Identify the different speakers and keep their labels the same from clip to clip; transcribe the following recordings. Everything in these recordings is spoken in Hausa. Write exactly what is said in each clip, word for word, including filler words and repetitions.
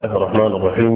Speaker 1: الله الرحمن الرحيم.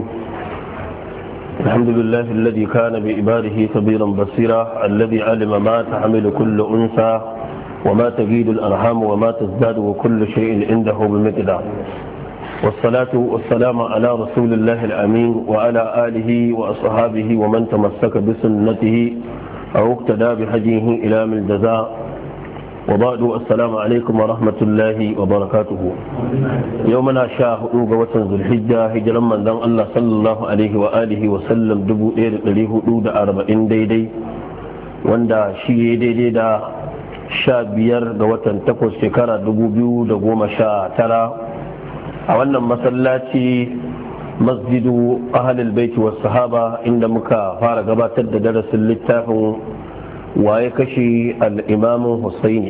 Speaker 1: الحمد لله الذي كان بعباده خبيرا بصيرا، الذي علم ما تحمل كل أنثى وما تجيد الأرحام وما تزداد وكل شيء عنده بمقدار، والصلاة والسلام على رسول الله الأمين وعلى آله وأصحابه ومن تمسك بسنته أو اقتدى بهديه إلى من الجزاء. وبعد السلام عليكم ورحمة الله وبركاته. يومنا شاهد وتن ذو الحجة هجرا من ذن الله صلى الله عليه وآله وسلم دبو إير لليه دود أربعين ديدي واندا شي ديدي دا شابير وتن تقوى شكرا دبو بيو دقوم شا ترى أولا مسلاتي مسجد أهل البيت والصحابة عندما فارق باتد درس اللتاف waye kashe al'imamin Husaini.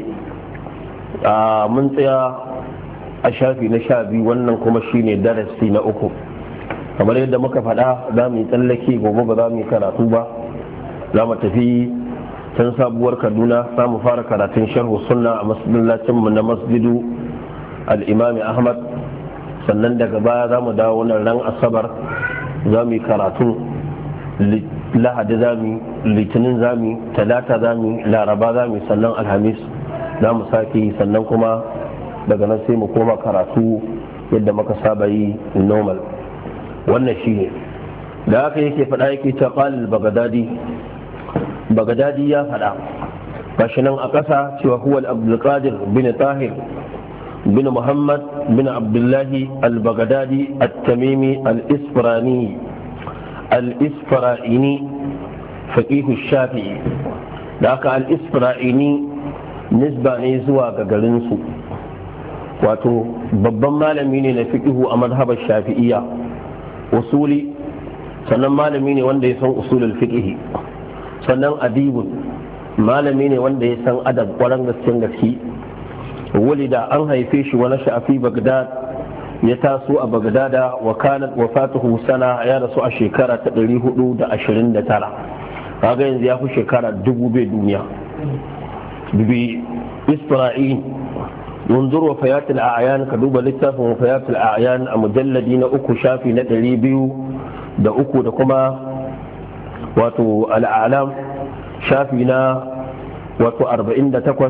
Speaker 1: a mun tsaya a shafi na sha biyu, wannan kuma shine darasi na uku. Kamar yadda muka faɗa za mu yi tsallake gobe, ba za mu yi karatu ba, za mu tafi can sabuwar Kaduna, za mu fara karatun sharhu sunna a masallacinmu na masjidu al'imami Ahmad, sannan daga baya za mu dawo nan ran asabar za mu yi karatun lahadi zami, litinin zami, talata zami, laraba zami, sannan alhamis za mu sake, sannan kuma daga nan sai mu koma karatu yadda muka saba yi normal. Wannan shi ne da haka yake faɗa, yake ta ƙalil bagadadi bagadadi ya faɗa gashi nan a ƙasa cewa huwa abdulkadir bin tahir bin muhammad bin abdullahi al-bagadadi at-tamimi al-isfirani al-isfara'ini faqihu shafi'i. da aka al-isfara'ini nisba ne zuwa ga garinsu, wato babban malami ne na fiqihu a madhabar shafi'iyya, usuli, sannan malami ne wanda ya san usulul fiqhi, sannan adibun malami ne wanda ya san adab ƙwarar gaskiyar gaske. walida an haife shi wani sha'afi bagdad, ya taso a bagdada, wa kanat wafatuhu sana, ya rasu a shekara ta ɗari hudu da ashirin da tara. kaga yanzu ya fi shekara dubu bai duniya. bi isra'il yanzur wafayat al-a'yan, ka duba littafin wafayat al-a'yan a mujalladi na uku shafi na ɗari biyu da uku, da kuma wato al-a'lam shafi na wato arba'in da takwas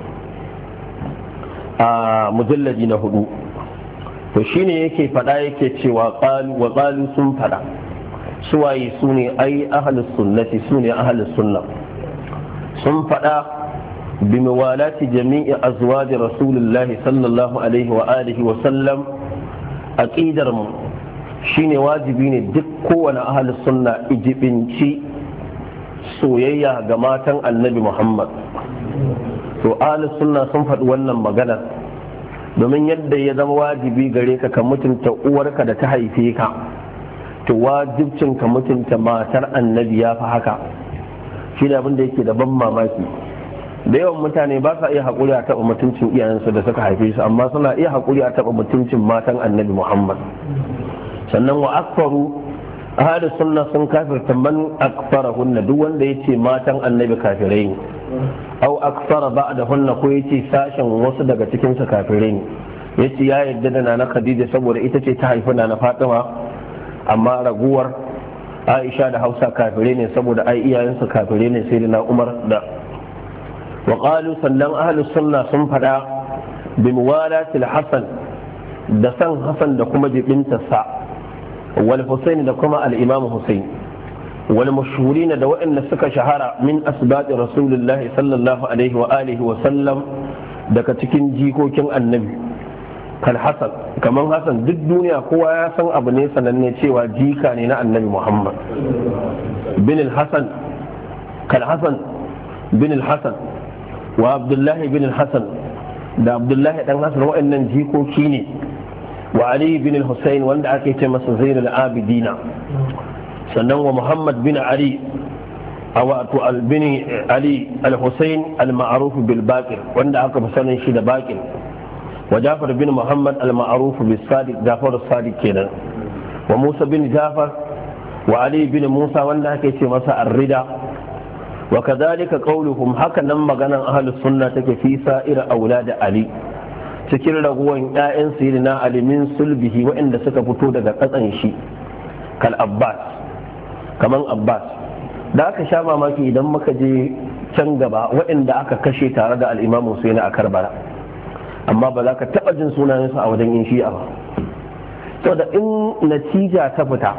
Speaker 1: a mujalladi na hudu. to shine yake fada yake cewa qalu wa qalu sun fada suwaye sune ai ahlus sunnati sune ahlus sunna sun fada bi mawalati jami'i azwaj rasulullahi sallallahu alaihi wa alihi wa sallam. aqidar mu shine wajibi ne duk kowane ahlus sunna ijibinci soyayya ga matan annabi Muhammad. to ahlus sunna sun faɗi wannan magana domin yadda ya zama wajibi gare ka ka mutunta uwarka da ta haife ka, to wajibcin ka mutunta matar annabi ya fi haka. shi da abin da yake da ban mamaki, da yawan mutane ba sa iya haƙuri a taɓa mutuncin iyayensu da suka haife su, amma suna iya haƙuri a taɓa mutuncin matan annabi Muhammad. sannan wa akfaru ahli sunna sun kafirta man akfarahunna, duk wanda yace matan annabi kafirai ne, au akfara ba'dahunna, ko yace sashen wasu daga cikin su kafirai ne. yace ya yarda da nana Khadija saboda ita ce ta haifi nana Fatima, amma raguwar Aisha da Hausa kafirai ne saboda ai iyayensu kafirai ne, sai da Umar da wa qalu sallan ahli sunna sun fada bi muwalatil Hasan, da san Hasan da kuma jibinta sa, wal Husayn da kuma al-Imam Husayn, wal mashhurina da waɗanda suka shahara min asbati rasulullahi sallallahu alaihi wa alihi wa sallam daga cikin jikokin annabi. kal Hasan, kaman Hasan, duk duniya kowa ya san abu ne sananne cewa jika ne na annabi Muhammad. bin al-Hasan, kal Hasan bin al-Hasan wa Abdullahi bin al-Hasan, da Abdullahi dan Hasan, waɗannan jikoki ne. wa Ali bin al-Husayn, wanda ake ce masa Zainul Abidina, sannan wa Muhammad bin Ali a wato albini Ali al-Husayn al-ma'ruf bil Baqir, wanda aka fi sanin shi da Baqir, wa Jafar bin Muhammad al-ma'ruf bis Sadiq, Jafar as-Sadiq kenan, wa Musa bin Jafar, wa Ali bin Musa, wanda ake ce masa Ar-Rida. wa kadhalika qawluhum, haka nan maganan ahlus sunna take fi sa'ir aulad Ali cikin raguwan ƴaƴan sayyidina Ali min sulbihi waɗanda suka fito daga katsan shi kal Abbas kaman Abbas da aka sha mamaki idan muka je can gaba waɗanda aka kashe tare da al-Imam Husaini a Karbala amma ba za ka taɓa jin sunayensu a wajen yin shi'a ba to da in natija ta fita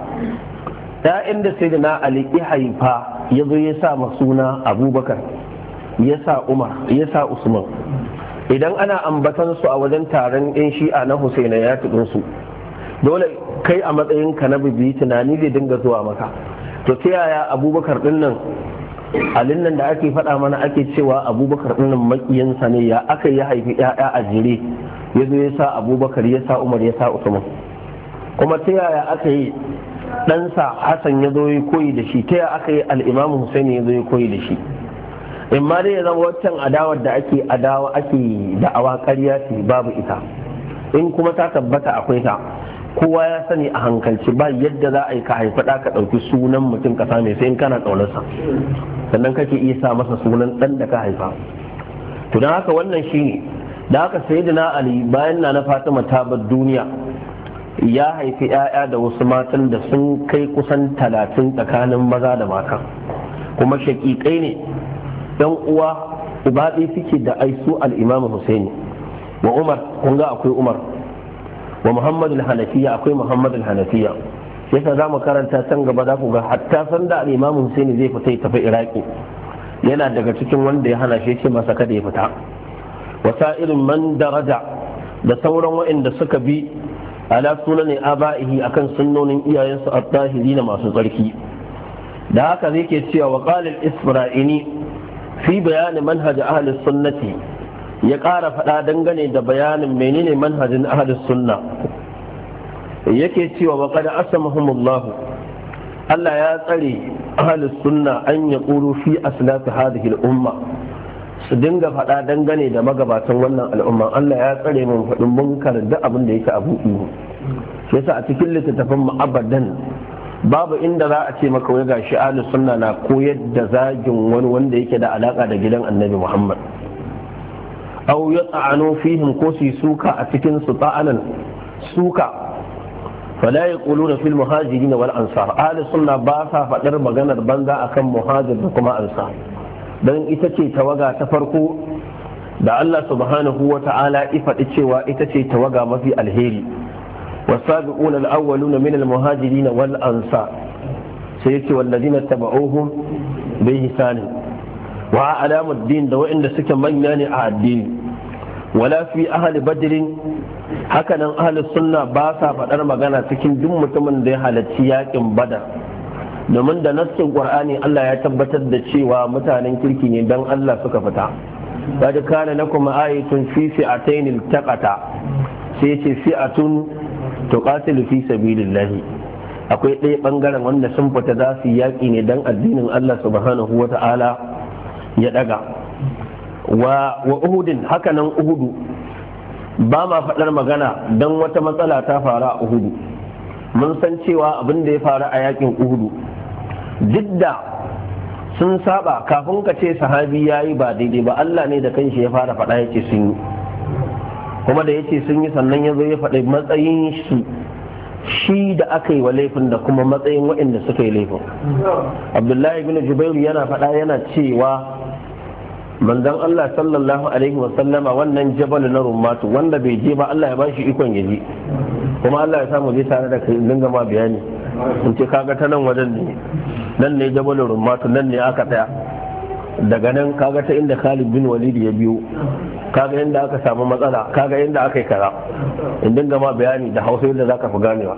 Speaker 1: ƴaƴan da sayyidina Ali ya haifa ya zo ya sa suna Abubakar ya sa Umar ya sa Usman idan ana ambatan su a wajen taron yan shi'a na Husaina ya tudun su dole kai a matsayin ka na bibi tunani zai dinga zuwa maka to ta yaya Abubakar din nan alin nan da ake faɗa mana ake cewa Abubakar din nan makiyansa ne ya aka yi haifi ƴaƴa a jere ya zo ya sa Abubakar ya sa Umar ya sa Usman kuma ta yaya aka yi ɗansa Hassan ya zo ya koyi da shi ta yaya aka yi al-Imam Husaini ya zo ya koyi da shi in ma dai ya zama waccan adawar da ake adawa ake da'awa ƙarya ce babu ita in kuma ta tabbata akwai ta kowa ya sani a hankalci ba yadda za a yi ka haifi ɗa ka ɗauki sunan mutum ka same sai in kana ƙaunarsa sannan kake iya sa masa sunan ɗan da ka haifa to don haka wannan shine da haka sayyidina Ali bayan na na Fatima ta bar duniya ya haifi 'ya'ya da wasu matan da sun kai kusan talatin tsakanin maza da mata kuma shaƙiƙai ne yan uwa uba ɗaya suke da aisu al-Imam Husaini wa Umar kun ga akwai Umar wa Muhammad al-Hanafiya akwai Muhammad al-Hanafiya yasa zamu karanta can gaba za ku ga hatta sanda al-Imam Husaini zai fita ya tafi Iraki yana daga cikin wanda ya hana shi ce masa kada ya fita wasa irin man daraja da sauran waɗanda suka bi ala sunan aba'ihi akan sunnonin iyayensu at-tahirina masu tsarki da haka zai ke cewa wa qala al-Isfira'ini fi bayani manhaj ahli sunnati ya ƙara faɗa dangane da bayanin menene manhajin ahli sunna yake cewa wa qad asamahumullah Allah ya tsare ahli sunna an yaqulu fi aslaf hadhihi al-umma su dinga faɗa dangane da magabatan wannan al'umma Allah ya tsare mun faɗin munkar da abin da yake abu ihu yasa a cikin littattafan mu abadan babu inda za a ce maka wai gashi ahlus sunna na koyar da zagin wani wanda yake da alaka da gidan annabi Muhammad aw yata'anu fihim ko su suka a cikin su ta'anan suka fala yaquluna fil muhajirin wal ansar ahlus sunna ba sa fadar maganar banza akan muhajir da kuma ansar dan ita ce tawaga ta farko da Allah subhanahu wa ta'ala ya faɗi cewa ita ce tawaga mafi alheri والسابقون الأولون من المهاجرين والأنصار سيأتي والذين اتبعوهم بإحسان وعلام الدين دو إن سك من يعني الدين ولا في أهل بدر هكذا أهل السنة باسا فدر مغانا تكين دم متمن دي حالتياك بدر domin da nassin Qur'ani Allah ya tabbatar da cewa mutanen kirki ne dan Allah suka fita qad kana lakum ayatun fi fi'atayn iltaqata sai ce fi'atun tuqatilu fi sabilillahi akwai ɗaya ɓangaren wanda sun fita za su yaƙi ne dan addinin Allah subhanahu wa ta'ala ya ɗaga wa uhudin hakanan uhudu ba ma faɗar magana dan wata matsala ta faru a uhudu mun san cewa abin da ya faru a yaƙin uhudu jidda sun saba kafin ka ce sahabi yayi ba daidai ba Allah ne da kanshi ya fara faɗa yake sun yi kuma da yace sun yi sannan ya zo ya faɗi matsayin shi shi da aka yi wa laifin da kuma matsayin waɗanda suka yi laifin Abdullahi bin Jubairu yana faɗa yana cewa manzon Allah sallallahu alaihi wasallama wannan jabal na Rummatu wanda bai je ba Allah ya ba shi ikon ya je kuma Allah ya samu je tare da kai dinga ma bayani in ce kaga ta nan wajen ne nan ne jabal Rummatu nan ne aka tsaya daga nan kaga ta inda Khalid bin Walid ya biyo kaga inda aka samu matsala kaga inda aka yi kaza in dinga ma bayani da Hausa yadda zaka fi ganewa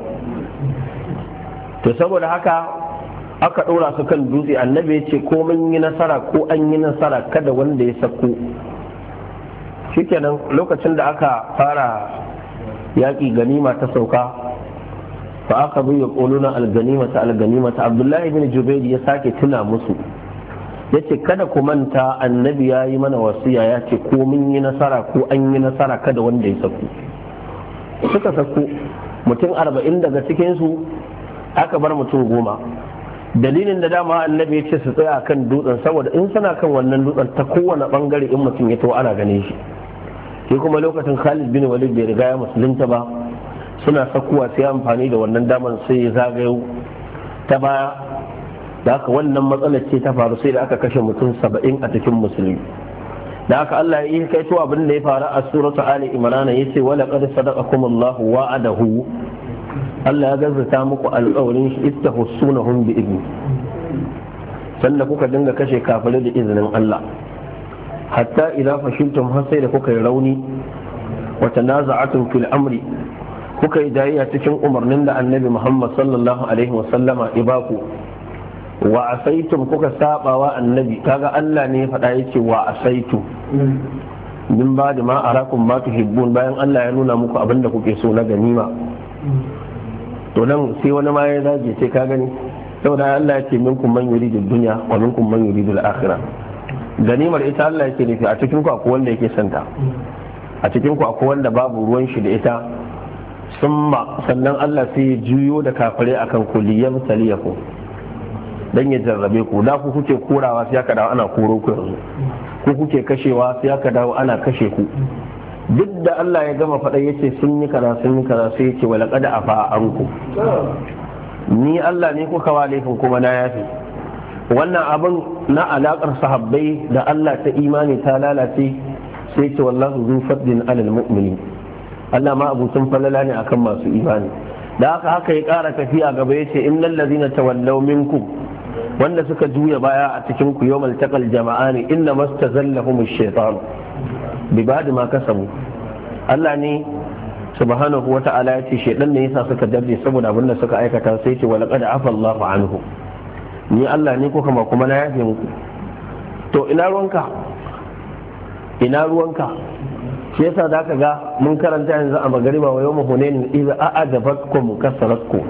Speaker 1: to saboda haka aka ɗora su kan dutse annabi ya ce ko mun yi nasara ko an yi nasara kada wanda ya sako shikenan lokacin da aka fara yaƙi ganima ta sauka fa aka bi yaquluna al-ganimata al-ganimata Abdullahi bin Jubair ya sake tuna musu yace kada ku manta annabi ya yi mana wasiya ya ce ko mun yi nasara ko an yi nasara kada wanda ya sako suka sako mutum arba'in daga cikinsu aka bar mutum goma dalilin da dama annabi ya ce su tsaya kan dutsen saboda in suna kan wannan dutsen ta kowane bangare in mutum ya to ana gane shi shi kuma lokacin Khalid bin Walid bai riga ya musulunta ba, suna sakuwa sai amfani da wannan damar sai ya zagayo ta baya, da haka wannan matsalar ce ta faru sai da aka kashe mutum saba'in a cikin musulmi. Da haka Allah ya yi kai to abin da ya faru a suratu Ali Imran yace wala qad sadaqakum Allahu wa'adahu, Allah ya gazzata muku alƙawarin shi istahussunahum bi idni, sanda kuka dinga kashe kafirai da izinin Allah, hatta idza fashiltum har sai da kuka yi rauni wa tanaza'atum fil amri, kuka yi jayayya cikin umarnin da Annabi Muhammad sallallahu alaihi wa sallama ibaku, wa asaitum kuka sabawa annabi, kaga Allah ne ya faɗa yace wa asaitu min ba da ma arakum ma tuhibbun, bayan Allah ya nuna muku abinda kuke so na ganima. To nan sai wani ma ya zage sai ka gani, saboda Allah ya ce minkum man yuridu dunya wa minkum man yuridu al-akhirah. Ganimar ita Allah yake nufi, a cikin ku akwai wanda yake santa, a cikin ku akwai wanda babu ruwan shi da ita. Summa sannan Allah sai ya juyo da kafare akan kuliyam saliyaku, dan ya jarrabe ku. Da ku kuke korawa sai aka dawo ana koro ku yanzu, ku kuke kashewa sai aka dawo ana kashe ku. Duk da Allah ya gama faɗa yace sun yi kaza sun yi kaza sai yace wala qad afa anku, ni Allah ne kuka wa laifin kuma na yafi. Wannan abin na alakar sahabbai da Allah ta imani ta lalace, sai ce wallahu zu fadlin alal mu'minin, Allah ma abutun falala ne akan masu imani. Da haka haka ya ƙara tafiya gaba yace innal ladina tawallaw minkum, wanda suka juya baya a cikin ku yawmal taqal jama'ani inna mastazallahum ash-shaytan bi ba'd ma kasabu. Allah ne subhanahu wata'ala ya ce shedan ne yasa suka dabbe saboda abin da suka aikata, sai ce wala qad afa Allahu anhu, ni Allah ne ko kuma kuma na yafe muku. To ina ruwanka, ina ruwanka shi yasa zaka ga mun karanta yanzu a magariba wa yawma hunain idza a'adabatkum kasratkum,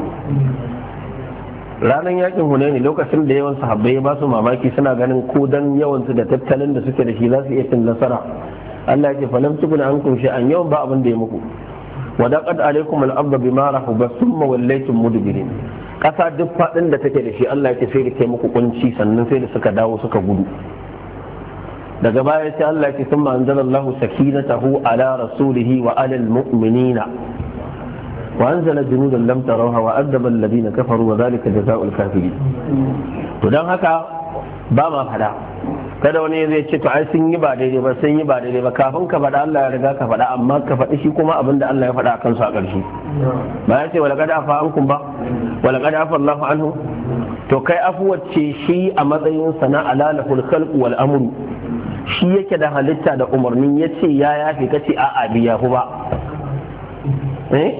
Speaker 1: ranar yakin hunaini lokacin da yawan sahabbai ba su mamaki, suna ganin ko dan yawan su da tattalin da suke da shi za su iya cin nasara. Allah ya ce falam tukuna ankum shay'an, yawan ba abin da ya muku. wa daqat alaykum al-ardu bima rahabat thumma wallaytum mudbirin, kasa duk fadin da take da shi Allah ya ce sai da kai muku kunci, sannan sai da suka dawo suka gudu. Daga baya sai Allah ya ce thumma anzalallahu sakinatahu ala rasulihi wa ala al-mu'minina وأنزل جنودا لم تروها وأذب الذين كفروا وذلك جزاء الكافرين. to dan haka ba ma fada, kada wani zai ce to ai sun yi ba daidai ba sun yi ba daidai ba, kafin ka faɗa Allah ya riga ka faɗa, amma ka faɗi shi kuma abin da Allah ya faɗa akan su a ƙarshe. Ba ya ce wala qad afa ankum ba, wala qad afa Allahu anhu. To kai afuwace shi a matsayin sana alalahul khalq wal amru, shi yake da halitta da umarnin, yace ya yafi kace a'a biya ku ba. Eh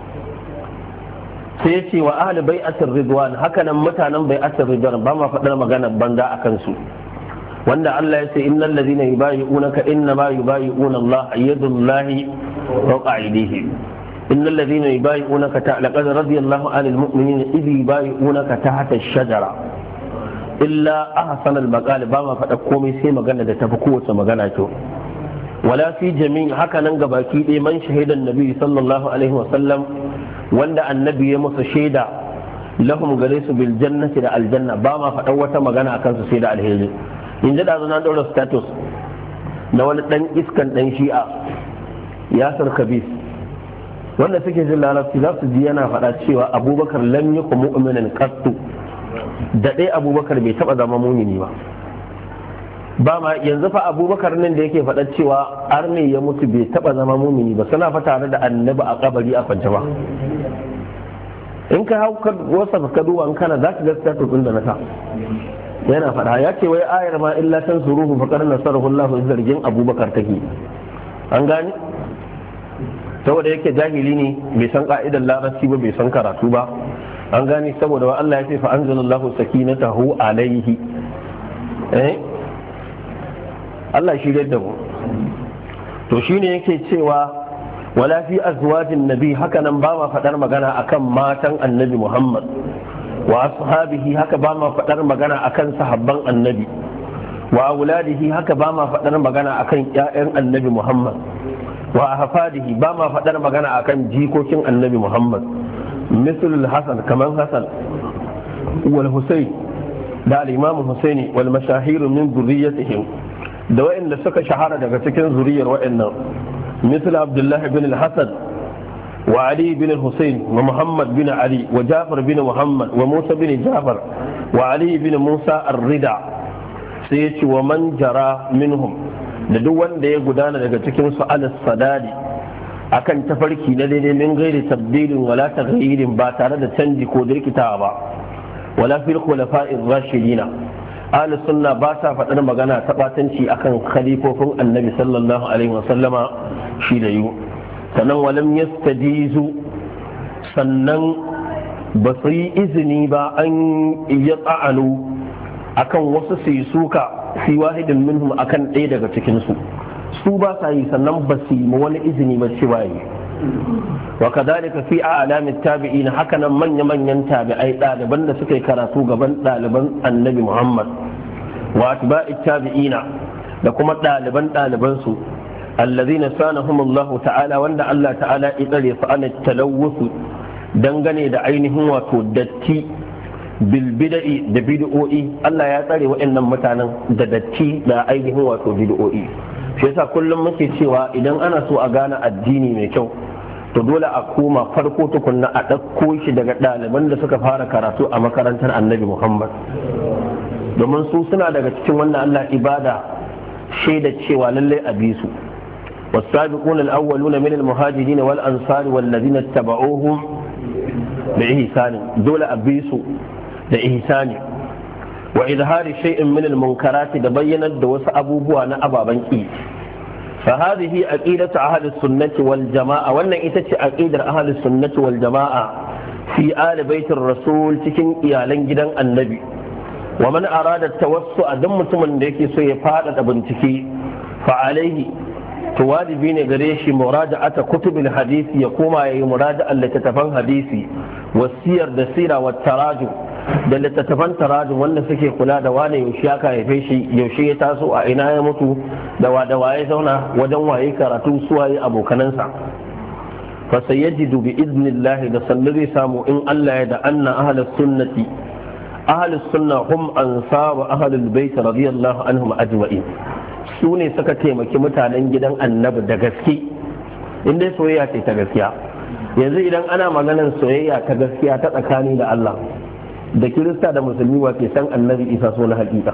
Speaker 1: sai ce wa ahli bai'atir ridwan, hakanan mutanen bai'atir ridwan ba ma faɗar magana banza a kansu, wanda Allah ya ce innal ladina yubayi'unaka inna ma yubayi'una Allah yadullahi fawqa aydihim, innal ladina yubayi'unaka laqad radiyallahu 'anil mu'minina idh yubayi'unaka tahta ash-shajara illa ahsana al-maqal, ba ma faɗa komai sai magana da tafi kowace magana kyau. wala fi jami' hakanan gabaki ɗaya man shahidan nabi sallallahu alaihi wa sallam, wanda annabi ya musu shaida lahum gare su bil jannati da aljanna, ba ma faɗan wata magana akan su sai da alheri. in ji ɗazu na ɗaura status na wani ɗan iskan ɗan shi'a yasir kabis, wanda suke jin larabci za su ji yana faɗa cewa abubakar lam yaku mu'minan qattu, da ɗaya abubakar bai taɓa zama mumini ba. ba ma yanzu fa abubakar nan da yake faɗa cewa arne ya mutu bai taɓa zama mumini ba, suna fa tare da annabi a kabari a kwance ba. in ka hau wasa ka duba in kana za ka ga status ɗin da na sa yana faɗa, ya ce wai ayar ma illa tan suruhu fa qarna sarahu Allah zargin abubakar take. an gane saboda yake jahili ne, bai san ka'idar larabci ba, bai san karatu ba. an gane saboda wa Allah ya ce fa anzalallahu sakinatahu alaihi. eh Allah shi da mu. to shine yake cewa wala fi azwajin nabi, haka nan ba ma faɗar magana akan matan annabi Muhammad, wa ashabihi haka ba ma faɗar magana akan sahabban annabi, wa auladihi haka ba ma faɗar magana akan ƴaƴan annabi Muhammad, wa ahfadihi ba ma faɗar magana akan jikokin annabi Muhammad, mislul hasan kaman hasan wal husayn da al-imam husaini wal mashahir min dhurriyyatihim, da wa'anda suka shahara daga cikin zuriyar wa'annan مثل عبد الله بن الحسن وعلي بن الحسين ومحمد بن علي وجعفر بن محمد وموسى بن جعفر وعلي بن موسى الردع سيتي ومن جرى منهم da duk wanda ya gudana daga cikin su alas sadadi akan tafarki na daidai min gairi tabdilin wala taghyirin ba tare da canji ko dirkitawa ba wala fil khulafa'ir rashidina ahlus sunna ba sa faɗar magana ta batanci akan khalifofin annabi sallallahu alaihi wasallama shi da yu sannan walam yastadizu sannan ba su yi izini ba an ya tsa'anu akan wasu su yi suka fi wahidin minhum akan ɗaya daga cikinsu su ba sa yi sannan ba su yi wani izini ba cewa yi wa kadhalika fi a'lamit tabi'in haka nan manya manyan tabi'ai ɗaliban da suka yi karatu gaban ɗaliban annabi Muhammad wa atba'it tabi'ina da kuma ɗaliban ɗaliban su allazina sanahum Allah ta'ala wanda Allah ta'ala ya tsare su an talawusu dangane da ainihin wato datti bil bid'i da bid'o'i Allah ya tsare waɗannan mutanen da datti da ainihin wato bid'o'i shi yasa kullum muke cewa idan ana so a gane addini mai kyau to dole a koma farko tukunna a ɗauko shi daga ɗaliban da suka fara karatu a makarantar annabi Muhammad domin su suna daga cikin wannan Allah ibada shaida cewa lallai a bi su والسابقون الأولون من المهاجرين والأنصار والذين اتبعوهم بإحسان دول أبيسوا بإحسان وإظهار شيء من المنكرات تبينت دوس أبوبوا أنا أبا بنكي فهذه عقيدة أهل السنة والجماعة وأن إتت عقيدة أهل السنة والجماعة في آل بيت الرسول تكن إيالين جدا النبي ومن أراد التوسع دمت من ديكي سيفادة بنتكي فعليه to wajibi ne gare shi muraja'ata kutubil hadisi ya koma yayi muraja'an littattafan hadisi wasiyar da sira wa tarajum da littattafan tarajum wanda suke kula da wane yaushe aka haife shi yaushe ya taso a ina ya mutu da wa da waye zauna wajen waye karatu suwaye abokanansa fa sayajidu bi idnillahi da sallari samu in Allah ya da anna ahlus sunnati ahlus sunna hum ansar ahlul bait radiyallahu anhum ajma'in su ne suka taimaki mutanen gidan annabi da gaske inda soyayya ce ta gaskiya yanzu idan ana maganar soyayya ta gaskiya ta tsakani da Allah da kirista da musulmi wa ke san annabi isa so na hakika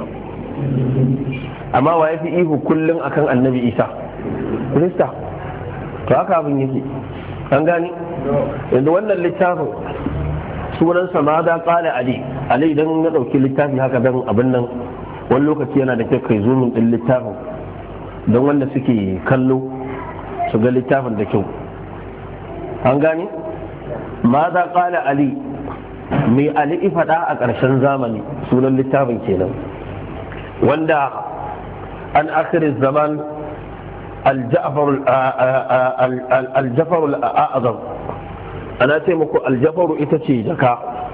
Speaker 1: amma wa yafi ihu kullum akan annabi isa kirista to haka abin yake an gani yanzu wannan littafin sunansa ma da kala ali ali idan na dauki littafi haka dan abin nan wani lokaci yana da kyau kai zumin din littafin don wanda suke kallo su ga littafin da kyau an gane ma za kala ali mai ali ifada a ƙarshen zamani sunan littafin kenan wanda an akirin zaman aljafaru al'azam ana ce muku aljafaru ita ce jaka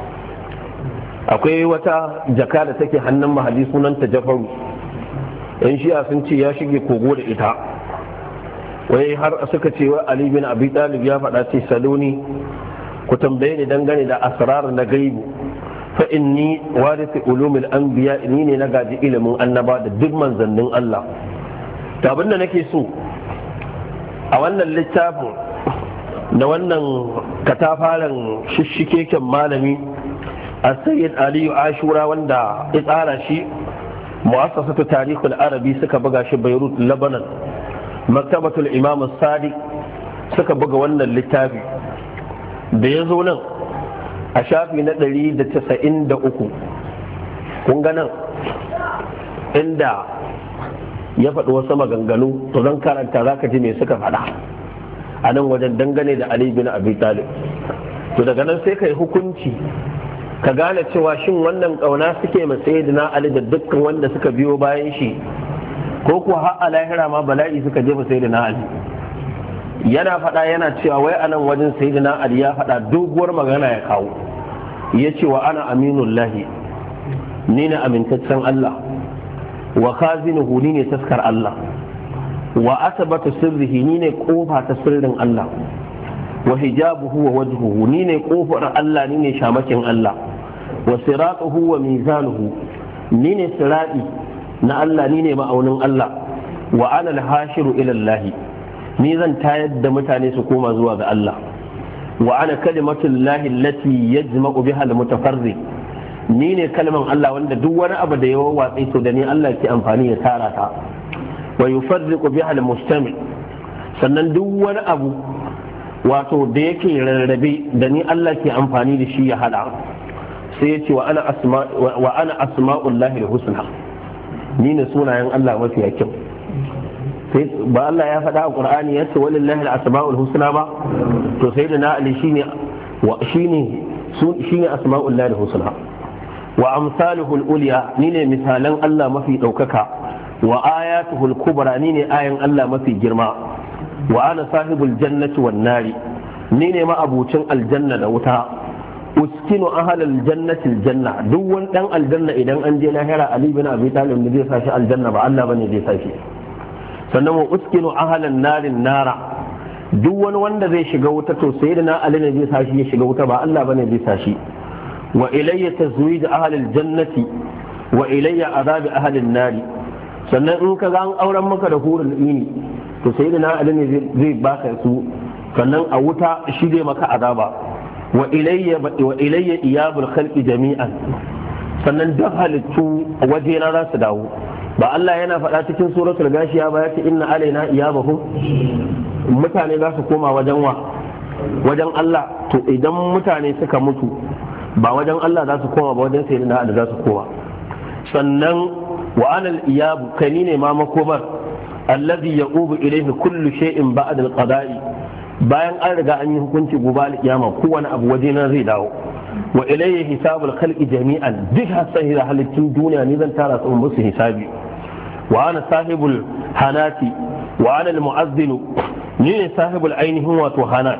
Speaker 1: akwai wata jaka da take hannun mahali sunanta jafaru yan shi'a sun ce ya shige kogo da ita wai har suka ce wa ali bin abi talib ya faɗa ce saloni ku tambaye ni dangane da asrar na gaibu fa inni warisi ulumul anbiya ni ne na gaji ilimin annaba da duk manzannin Allah to abinda nake so a wannan littafin da wannan katafaren shishikeken malami السيد علي عاشورا وندا إطارة شيء مؤسسة تاريخ العربي سكا بغا شي بيروت لبنان مكتبة الإمام الصادق سكا بغا وندا اللتابي بيزونا أشافي ندري دا تسعين دا أكو كونغانا إندا يفت وسما غنغلو تظن كارن تذاك جميع سكا فدا أنا وجن دنغني دا علي بن أبي طالب to daga nan sai kai hukunci ka gane cewa shin wannan kauna suke ma sayyidina Ali da dukkan wanda suka biyo bayan shi ko ko har a lahira ma bala'i suka je ma sayyidina Ali yana faɗa yana cewa wai anan wajen sayyidina Ali ya faɗa doguwar magana ya kawo ya ce wa ana aminullahi ni ne amintaccen Allah wa khazinuhu ni ne taskar Allah wa asabatu sirrihi ni ne kofa ta sirrin Allah wa hijabuhu wa wajhuhu ni ne kofar Allah ni ne shamakin Allah wa siratuhu wa mizanuhu ni ne sirati na Allah ni ne ma'aunin Allah wa ana al-hashiru ila Allah ni zan tayar da mutane su koma zuwa ga Allah wa ana kalimatullahi allati yajma'u biha al-mutafarriq ni ne kalman Allah wanda duk wani abu da ya watsi to da ni Allah ke amfani ya tara ta wa yufarriqu biha al-mustami' sannan duk wani abu wato da yake rarrabe da ni Allah ke amfani da shi ya hada sai ya ce wa ana asma wa ana asma'ullahi al-husna ni ne sunayen Allah mafi kyau sai ba Allah ya faɗa a Qur'ani ya ce walillahi al-asma'ul husna ba to sai da na ali shine wa shine shine asma'ullahi al-husna wa amsaluhu al-ulya ni ne misalan Allah mafi daukaka wa ayatuhu al-kubra ni ne ayan Allah mafi girma wa ana sahibul jannati wan nari ni ne ma abucin aljanna da wuta uskinu ahlal jannati aljanna duk wani dan aljanna idan an je lahira ali bin abi talib ne zai sashi aljanna ba Allah bane zai sashi sannan wa uskinu ahlan narin nara duk wani wanda zai shiga wuta to sayyidina ali ne zai sashi ya shiga wuta ba Allah bane zai sashi wa ilayya tazwij ahlil jannati wa ilayya azab ahlin nari sannan in ka ga an auren maka da hurul ini to sayyidina ali ne zai baka su sannan a wuta shi zai maka azaba wa ilayya wa ilayya iyabul khalqi jami'an sannan duk halittu wajena za su dawo ba Allah yana faɗa cikin suratul gashiya ba yace inna alaina iyabahum mutane za su koma wajen wa wajen Allah to idan mutane suka mutu ba wajen Allah za su koma ba wajen sayyidina Ali za su koma sannan wa anal iyabu kani ne ma makomar alladhi yaqubu ilayhi kullu shay'in ba'da al-qada'i bayan an riga an yi hukunci gobe al-kiyama kowane abu wajena zai dawo wa ilayhi hisabul khalqi jami'an duk hasan halittun duniya ne zan tara su musu hisabi wa ana sahibul hanati wa ana al-mu'azzin ni ne sahibul ainihin wato hanat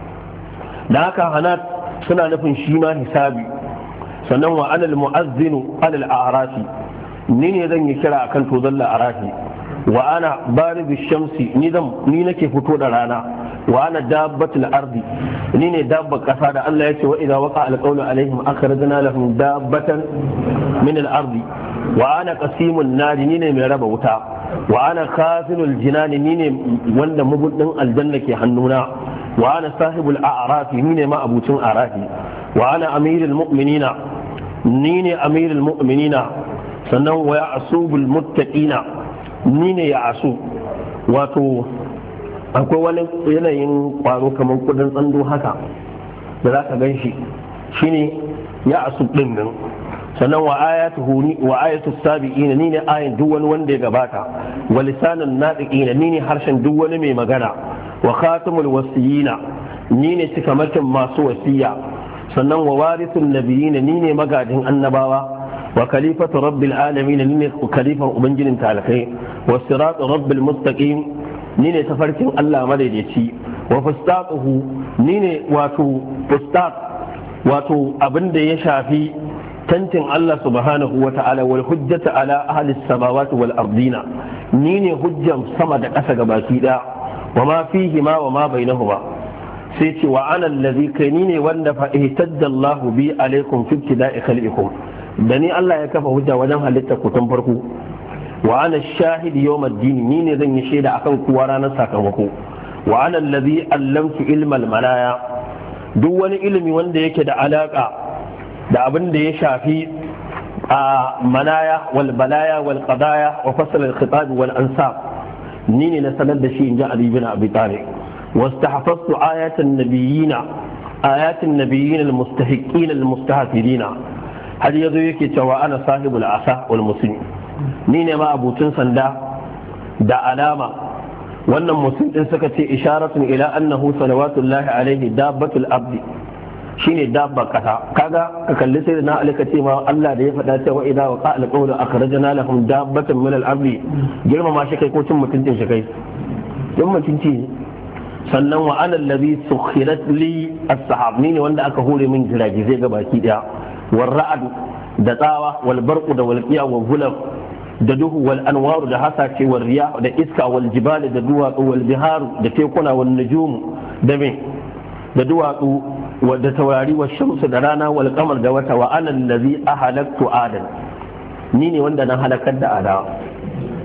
Speaker 1: da haka hanat suna nufin shi ma hisabi sannan wa ana al-mu'azzin ala al-a'rafi ni ne zan yi kira akan tozalla arafi wa ana baridu shamsi ni zan ni nake fito da rana wa ana dabbatul ardi ni ne dabbar kasa da Allah ya ce wa idza waqa al-qawlu alaihim akhrajna lahum dabbatan min al-ardi wa ana qasimun nari ni ne mai raba wuta wa ana khazinul jinani ni ne wanda mabudin aljanna ke hannuna wa ana sahibul a'rafi ni ne ma abucin arafi wa ana amirul mu'minina ni ne amirul mu'minina sannan wa ya'subul muttaqina ni ne ya'su wato akwai wani yanayin kwaro kamar kudin tsando haka da za ka gan shi shine ya asu din nan sannan wa ayatuhu ni wa ayatu sabiina ni ne ayin duk wani wanda ya gabata wa lisanun natiqina ni ne harshen duk wani mai magana wa khatamul wasiyina ni ne cikamakin masu wasiya sannan wa warithun nabiyina ni ne magadin annabawa wa khalifatu rabbil alamin ni ne khalifan ubangijin talakai wa siratu rabbil mustaqim ni ne tafarkin Allah madaidaici wa fustaquhu ni ne wato fustaq wato abin da ya shafi tantin Allah subhanahu wa ta'ala wal hujjata ala ahli samawati wal ardina ni ne hujjan sama da ƙasa gabaki da wa ma fihi ma wa ma bainahuma sai ce wa ana allazi kai ni ne wanda fa ihtadda Allah bi alaikum fi ibtida'i khalqikum da ni Allah ya kafa hujja wajen halitta ku tun farko wa ana shahid yawm ad-din ni ne zan yi shaida akan kowa ranar sakamako wa ana allazi allamtu ilmal malaya duk wani ilimi wanda yake da alaka da abin da ya shafi a manaya wal balaya wal qadaya wa fasl al khitab wal ansab ni ne na sanar da shi inji Ali bin Abi Talib wastahfaztu ayatan nabiyina ayatin nabiyina al mustahiqin al mustahfirina har yazo yake cewa ana sahibul asa wal muslim ni ne ma abucin sanda da alama wannan mutum din suka ce isharatun ila annahu salawatullahi alaihi dabbatul abdi shine dabba kasa kaga ka kalli sai na alika ce ma Allah da ya faɗa cewa idza waqa alqawlu akhrajna lahum dabbatan min al-abdi girmama shi kai ko cin mutuncin shi kai din mutunci sannan wa ana allazi sukhirat li as-sahab ni ne wanda aka hore min jirage zai ga baki daya war ra'd da tsawa wal barqu da walqiya wa gulab da duhu wal anwaru da hasake wal riya da iska wal jibali da duwatsu wal biharu da tekuna wal nujum da me da duwatsu da taurari wa shamsu da rana wal qamar da wata wa ana allazi ahlaktu adan ni ne wanda na halakar da adawa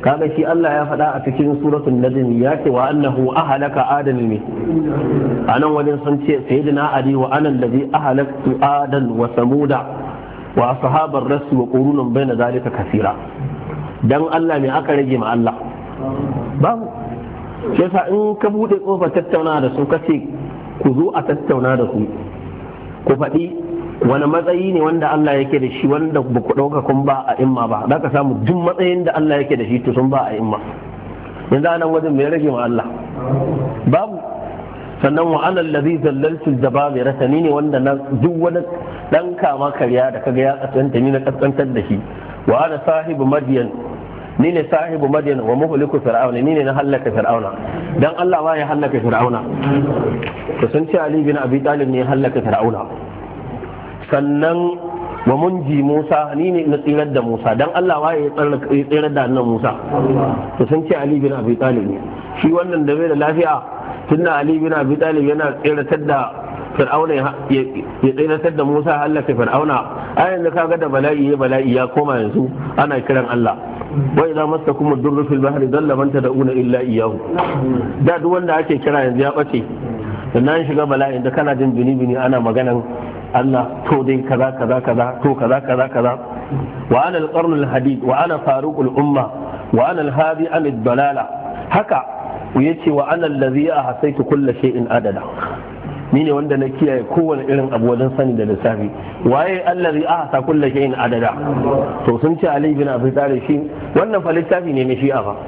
Speaker 1: kaga shi Allah ya faɗa a cikin suratul najm ya ce wa annahu ahlaka adan ne anan wajen sun ce sayyidina ali wa ana allazi ahlaktu adan wa samuda wa ashabar ras wa qurunun baina zalika kaseera dan Allah me aka rage ma Allah babu sai sa in ka bude kofar tattauna da su kace ku zo a tattauna da ku ku faɗi wani matsayi ne wanda Allah yake da shi wanda ba ku ɗauka kun ba a imma ba za ka samu duk matsayin da Allah yake da shi to sun ba a imma yanzu a nan wajen mai rage ma Allah babu sannan wa ana allazi zallaltu dababira tani ne wanda na duk wani dan kama karya da kaga ya kasanta ni na kaskantar da shi wa ana sahibu madyan ni ne sahibu madyan wa muhliku fir'auna ni ne na halaka fir'auna dan Allah ba ya halaka fir'auna to sun ce Ali bin Abi Talib ne ya halaka fir'auna sannan wa munji Musa ni ne na tsirar da Musa dan Allah ba ya tsirar da annan Musa to sun ce Ali bin Abi Talib ne shi wannan da bai da lafiya tunda Ali bin Abi Talib yana tsiratar da fir'auna ya tsiratar da Musa halaka fir'auna a yanzu kaga da bala'i ya bala'i ya koma yanzu ana kiran Allah wa idza masakum ad-durru fil bahri dalla man tad'una illa iyyahu da duk wanda ake kira yanzu ya bace sannan shiga bala'i da kana jin bini bini ana maganan Allah to dai kaza kaza kaza to kaza kaza kaza wa ana al-qarn al-hadid wa ana faruqul umma wa ana al-hadi an ad-dalala haka yace wa ana allazi ahsaytu kulli shay'in adada ni ne wanda na kiyaye kowane irin abu wajen sani da lissafi waye allazi ahsa kulli shay'in adada to sun ce Ali bin Abi Talib shi wannan fa littafi ne na shi'a fa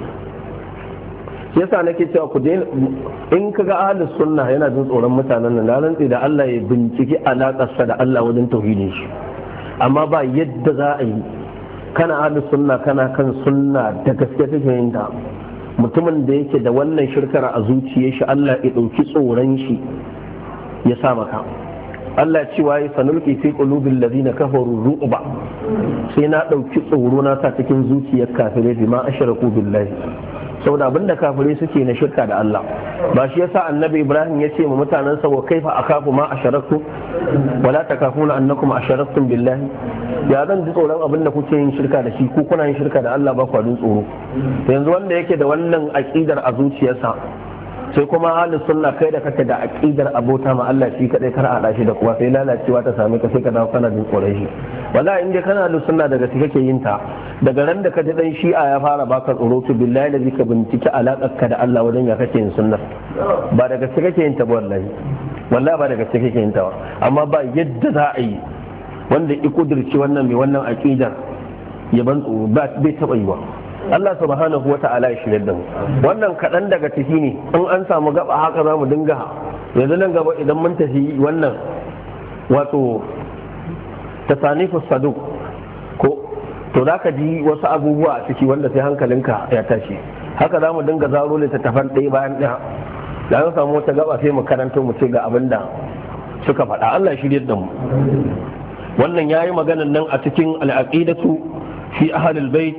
Speaker 1: yasa nake cewa ku dai in kaga ahlus sunna yana jin tsoron mutanen nan nan da Allah ya binciki alaƙarsa da Allah wajen tauhidin shi amma ba yadda za a yi kana ahlus sunna kana kan sunna da gaske take yin ta mutumin da yake da wannan shirkar a zuciyar shi Allah ya dauki tsoron shi ya sa maka Allah cewa ya sanulki fi qulubil ladina kafaru ru'ba sai na dauki tsoro na sa cikin zuciyar kafirai bima ashraku billahi saboda abinda kafirai suke na shirka da Allah ba shi yasa annabi Ibrahim ya ce ma mutanen sa wa kaifa akafu ma asharaktu wala takafuna annakum asharaktum billahi ya zan ji tsoron abinda kuke yin shirka da shi ko kuna yin shirka da Allah ba ku jin tsoro yanzu wanda yake da wannan aqidar a zuciyarsa sai kuma halin sunna kai da kake da aqidar abota ma Allah shi kadai kar a hada shi da kuwa sai lalacewa ta same ka sai ka dawo kana jin tsoron shi wallahi in dai kana da sunna daga shi kake yin ta daga ran da ka ji dan shi'a ya fara baka tsoro to billahi da zika bincike alakar ka da Allah wajen ya kake yin sunna ba daga shi kake yin ta ba wallahi wallahi ba daga shi kake yin ta amma ba yadda za a yi wanda ya kudirci wannan mai wannan aqidar ya ban tsoro ba bai taba yi ba Allah subhanahu wa ta'ala ya shirya da mu wannan kaɗan daga ciki ne in an samu gaba haka za mu dinga yanzu nan gaba idan mun tafi wannan wato tasanifu saduk ko to za ka ji wasu abubuwa a ciki wanda sai hankalinka ya tashi haka za mu dinga zaro littattafan ɗaya bayan ɗaya da an samu wata gaba sai mu karanta mu ce ga abin da suka faɗa Allah ya shirya da mu wannan yayi maganan nan a cikin al-aqidatu fi ahlil bait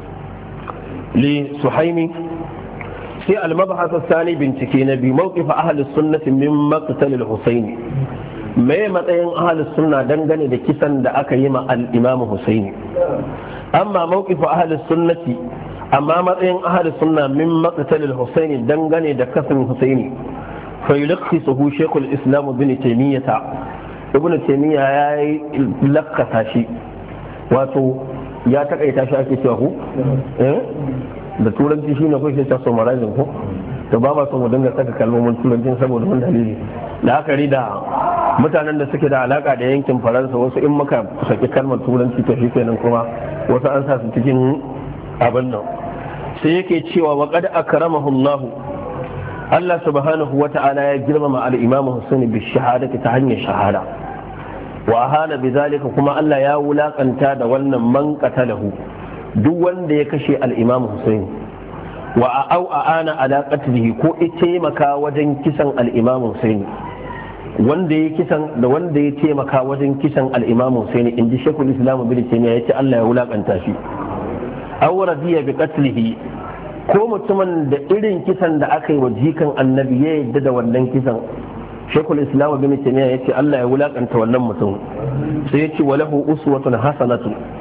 Speaker 1: لسحيمي في المبحث الثاني بنتكي نبي موقف أهل السنة من مقتل الحسين ما متين أهل السنة دنغني دكسا دا أكيما الإمام حسين أما موقف أهل السنة أما متين أهل السنة من مقتل الحسين دنغني دكسا الحسين فيلخصه شيخ الإسلام ابن تيمية ابن تيمية لقصها شيء واتو ya takaita shi ake cewa ku da turanci shi ne kuke ta summarizing ko to ba ma so mu dinga saka kalmomin turancin saboda wani dalili da haka da mutanen da suke da alaka da yankin faransa wasu in muka saki kalmar turanci to shi kenan kuma wasu an sa su cikin abin nan sai yake cewa wa qad akramahu Allah Allah subhanahu wata'ala ya girmama al-Imam Hussein bi shahadati ta hanyar shahada wa hana bizalika kuma Allah ya wulakanta da wannan man qatalahu duk wanda ya kashe al-Imam Hussein wa au aana ala qatlihi ko ya taimaka wajen kisan al-Imam Hussein wanda ya kisan da wanda ya taimaka wajen kisan al-Imam Hussein inji Sheikhul Islam Ibn Taymiyyah yace Allah ya wulakanta shi aw radiya bi qatlihi ko mutumin da irin kisan da aka yi wa jikan annabi ya yadda da wannan kisan Sheikhul Islam Ibn Taymiyyah yace Allah ya wulakanta wannan mutum sai yace walahu uswatun hasanatu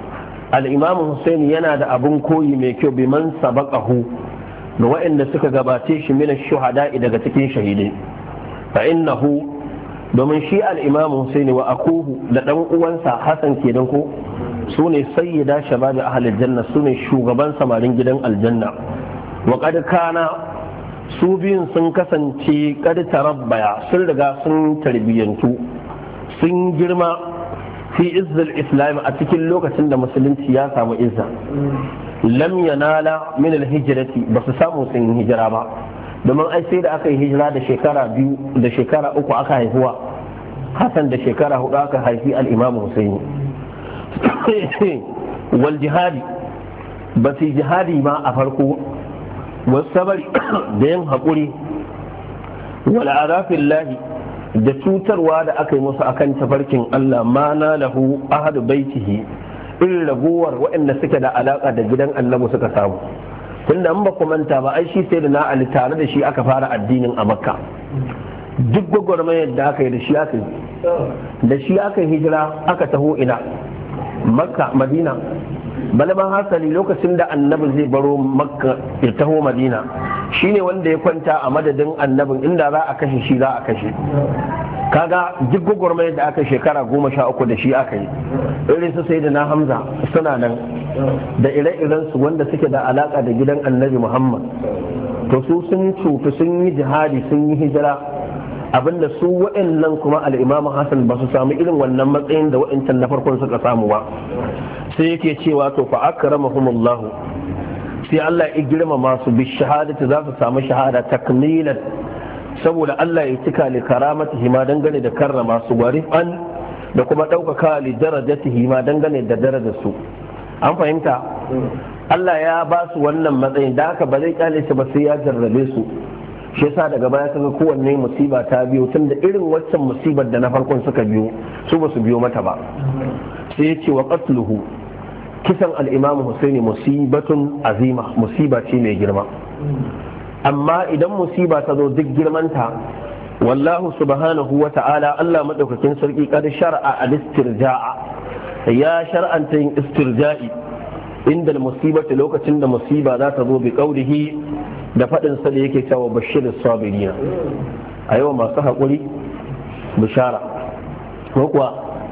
Speaker 1: al-imam Hussein yana da abun koyi mai kyau bi man sabaqahu ga waɗanda suka gabace shi min ash-shuhada daga cikin shahidai fa innahu domin shi al-imam Hussein wa akuhu da dan uwansa Hassan kenan ko sune sayyida shababi ahli aljanna sune shugaban samarin gidan aljanna wa qad kana su biyun sun kasance qad tarabbaya sun riga sun tarbiyantu sun girma fi izzil islam a cikin lokacin da musulunci ya samu izza lam yanala min alhijrati ba su samu sun hijira ba domin ai sai da aka yi hijira da shekara biyu da shekara uku aka haihuwa Hassan da shekara hudu aka haifi al-imam Husaini wal jihadi ba su jihadi ma a farko wasu sabari da yin haƙuri wal arafin lahi da cutarwa da aka yi musu akan tafarkin Allah ma na lahu ahadu baitihi irin ragowar waɗanda suke da alaƙa da gidan annabi suka samu tunda an ba ku manta ba ai shi sai da na ali tare da shi aka fara addinin a makka duk gwagwarmayar da aka yi da shi aka yi da shi aka yi hijira aka taho ina makka madina balaban hasali lokacin da annabi zai baro makka ya taho madina shine wanda ya kwanta a madadin annabin inda za a kashe shi za a kashe kaga duk gwagwarmayar da aka shekara goma sha uku da shi aka yi irin su sai da na hamza suna nan da ire-iren su wanda suke da alaka da gidan annabi muhammad to su sun cufi sun yi jihadi sun yi hijira abinda su wa'annan kuma al'imamu hassan ba su samu irin wannan matsayin da wa'ancan na farkon suka samu ba sai yake cewa to fa akramahumullah sai Allah ya girmama su bi shahadati za su samu shahada takmilan saboda Allah ya cika li karamatihi ma dangane da karrama su warifan da kuma ɗaukaka li darajatihi ma dangane da darajar su an fahimta Allah ya ba su wannan matsayin da haka ba zai kyale shi ba sai ya jarrabe su shi yasa daga baya kaga kowanne musiba ta biyo tunda irin waccan musibar da na farkon suka biyo su ba su biyo mata ba sai ya ce wa qatluhu kisan al-imam Husaini musibatun azima musiba ce mai girma amma idan musiba ta zo duk girmanta wallahu subhanahu wa ta'ala Allah madaukakin sarki kad shar'a al-istirja'a ya shar'anta yin istirja'i inda musibati lokacin da musiba za ta zo bi qaulihi da faɗin sa da yake cewa bashir sabirina a yawa masu haƙuri bishara ko kuwa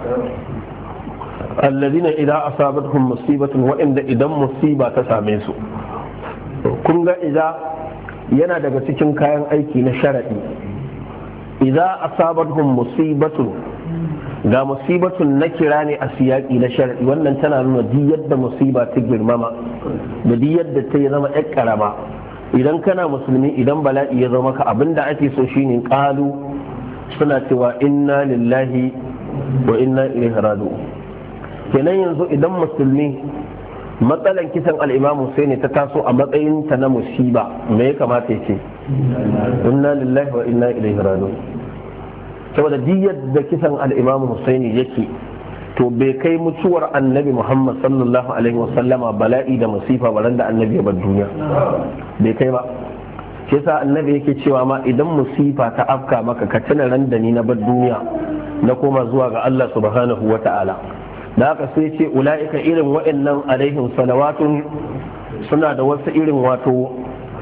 Speaker 1: alladina idan asabatuhum musibatun wa'inda idan musiba ta same su kun ga idan yana daga cikin kayan aiki na sharadi idan asabatuhum musibatun ga musibatun na kira ne a siyaki na sharadi wannan tana nuna duk yadda musiba ta girmama da duk yadda ta zama ƴar karama idan kana musulmi idan bala'i ya zama ka abinda ake so shine qalu suna cewa inna lillahi wa inna ilaihi raji'un kenan yanzu idan musulmi matsalan kisan al-imam Husaini ta taso a matsayin ta na musiba me ya kamata ya ce inna lillahi wa inna ilaihi raji'un saboda diyar da kisan al-imam Husaini yake to bai kai mutuwar annabi Muhammad sallallahu alaihi wasallama bala'i da musifa baran da annabi ya bar duniya bai kai ba shi yasa annabi yake cewa ma idan musifa ta afka maka ka tuna ran da ni na bar duniya na koma zuwa ga Allah subhanahu wata'ala da haka sai ce ula'ika irin wa'annan alaihim salawatun suna da wasu irin wato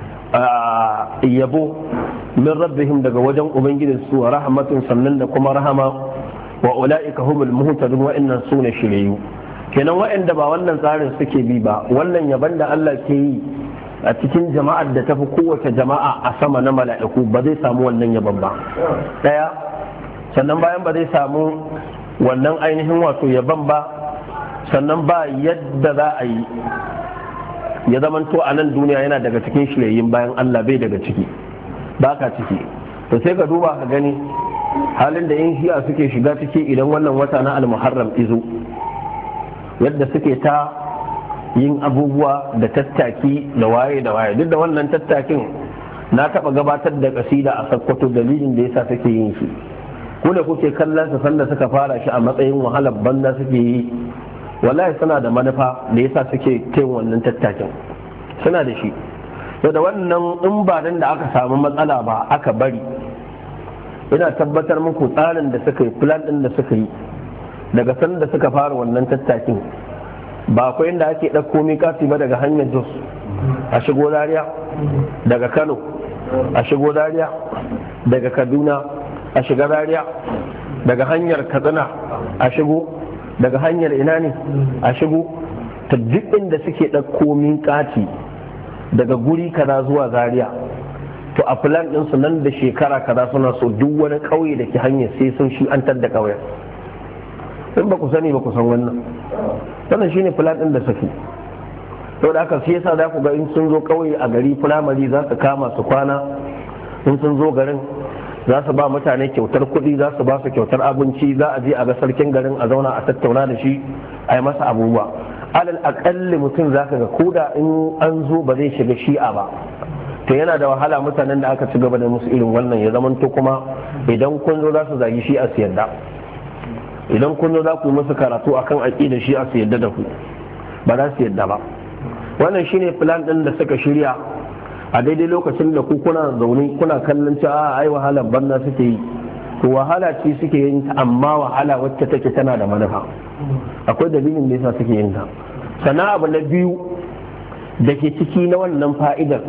Speaker 1: yabo min rabbihim daga wajen ubangijinsu wa rahmatun sannan da kuma rahama wa ula'ika humul muhtadun wa'annan sune shiriyu kenan wa'anda ba wannan tsarin suke bi ba wannan yaban da Allah ke yi a cikin jama'ar da tafi kowace jama'a a sama na mala'iku ba zai samu wannan yaban ba daya sannan bayan ba zai samu wannan ainihin wato yaban ba sannan ba yadda za a yi ya zamanto a nan duniya yana daga cikin shirayin bayan Allah bai daga ciki ba ka ciki to sai ka duba ka gani halin da yin shi'a suke shiga ciki idan wannan wata na al-muharram izo yadda suke ta yin abubuwa da tattaki da waye da waye duk da wannan tattakin na taba gabatar da kasida a Sokoto dalilin da yasa suke yin shi ku da kuke kallon su sanda suka fara shi a matsayin wahalar banda suke yi wallahi suna da manufa da yasa suke kai wannan tattakin suna da shi da wannan in ba dan da aka samu matsala ba aka bari ina tabbatar muku tsarin da suka yi plan din da suka yi daga sanda suka fara wannan tattakin ba akwai inda ake ɗauko miƙati ba daga hanyar Jos a shigo Zaria, daga Kano a shigo Zaria, daga Kaduna a shiga Zaria, daga hanyar Katsina a shigo, daga hanyar ina ne a shigo, ta duk inda suke ɗauko miƙati daga guri kaza zuwa Zaria, to a plan ɗinsu nan da shekara kaza suna so duk wani ƙauye da ke hanyar sai sun shi an da ƙauyen. in ba ku sani ba ku san wannan wannan shine plan ɗin da suke. to da aka sai yasa za ku ga in sun zo ƙauye a gari firamare za su kama su kwana, in sun zo garin za su ba mutane kyautar kuɗi, za su ba su kyautar abinci, za a je a ga sarkin garin a zauna a tattauna da shi a yi masa abubuwa. alal aƙalli mutum za ka ga koda in an zo ba zai shiga shi'a ba, to yana da wahala mutanen da aka ci gaba da musu irin wannan ya zamanto kuma idan kun zo za su zagi shi'a su yadda, idan kun zo za ku yi musu karatu akan aƙidar shi'a su yadda da ku ba za su yadda ba. wannan shine plan ɗin da suka shirya a daidai lokacin da ku kuna zaune kuna kallon cewa ai wahalar banna suke yi, to wahala ce suke yin ta amma wahala wacce take tana da manufa, akwai dalilin da yasa suke yin ta. sannan abu na biyu da ke ciki na wannan fa'idar,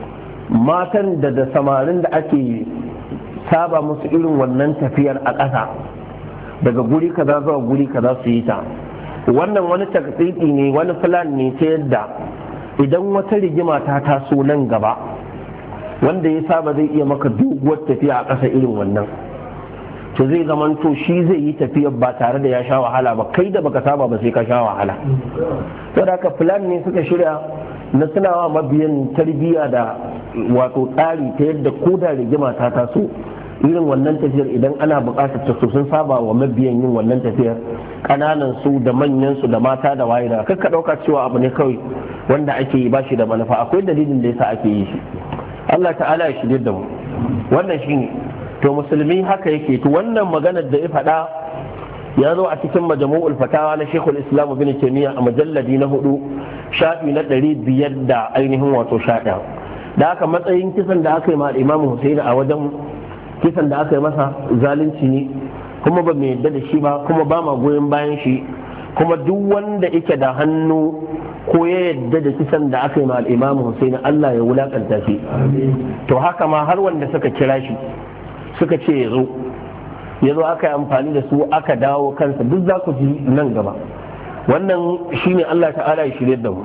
Speaker 1: matan da da samarin da ake saba musu irin wannan tafiyar a ƙasa daga guri kaza zuwa guri kaza su yi ta, wannan wani taktsitsi ne, wani plan ne ta yadda idan wata rigima ta taso nan gaba wanda ya saba zai iya maka doguwar tafiya a ƙasa irin wannan, to zai zamanto shi zai yi tafiyar ba tare da ya sha wahala ba, kai da baka saba ba sai ka sha wahala. to da haka plan ne suka shirya na tunawa mabiyan tarbiyya da wato tsari ta yadda ko da rigima ta taso irin wannan tafiyar idan ana buƙatar ta sun saba wa mabiyan yin wannan tafiyar, ƙananan su da manyan su da mata da waye da kakka ɗauka cewa abu ne kawai wanda ake yi bashi da manufa, akwai dalilin da yasa ake yi shi. Allah ta'ala ya shirye da mu, wannan shine. to musulmi haka yake. to wannan maganar da ya faɗa ya zo a cikin majmu'ul fatawa na Sheikhul Islam Ibn Taymiyyah a mujalladi na hudu shafi na ɗari biyar da ainihin wato sha ɗaya. da haka matsayin kisan da aka yi ma Imam Hussein a wajen kisan da aka yi masa zalunci ne, kuma ba mai yadda da shi ba, kuma ba ma goyon bayan shi, kuma duk wanda yake da hannu ko ya yadda da kisan da aka yi ma Imam Hussein Allah ya wulakanta shi. to haka ma har wanda suka kira shi suka ce ya zo ya zo aka yi amfani da su aka dawo kansa, duk za ku ji nan gaba. wannan shine Allah ta'ala ya shirye da mu.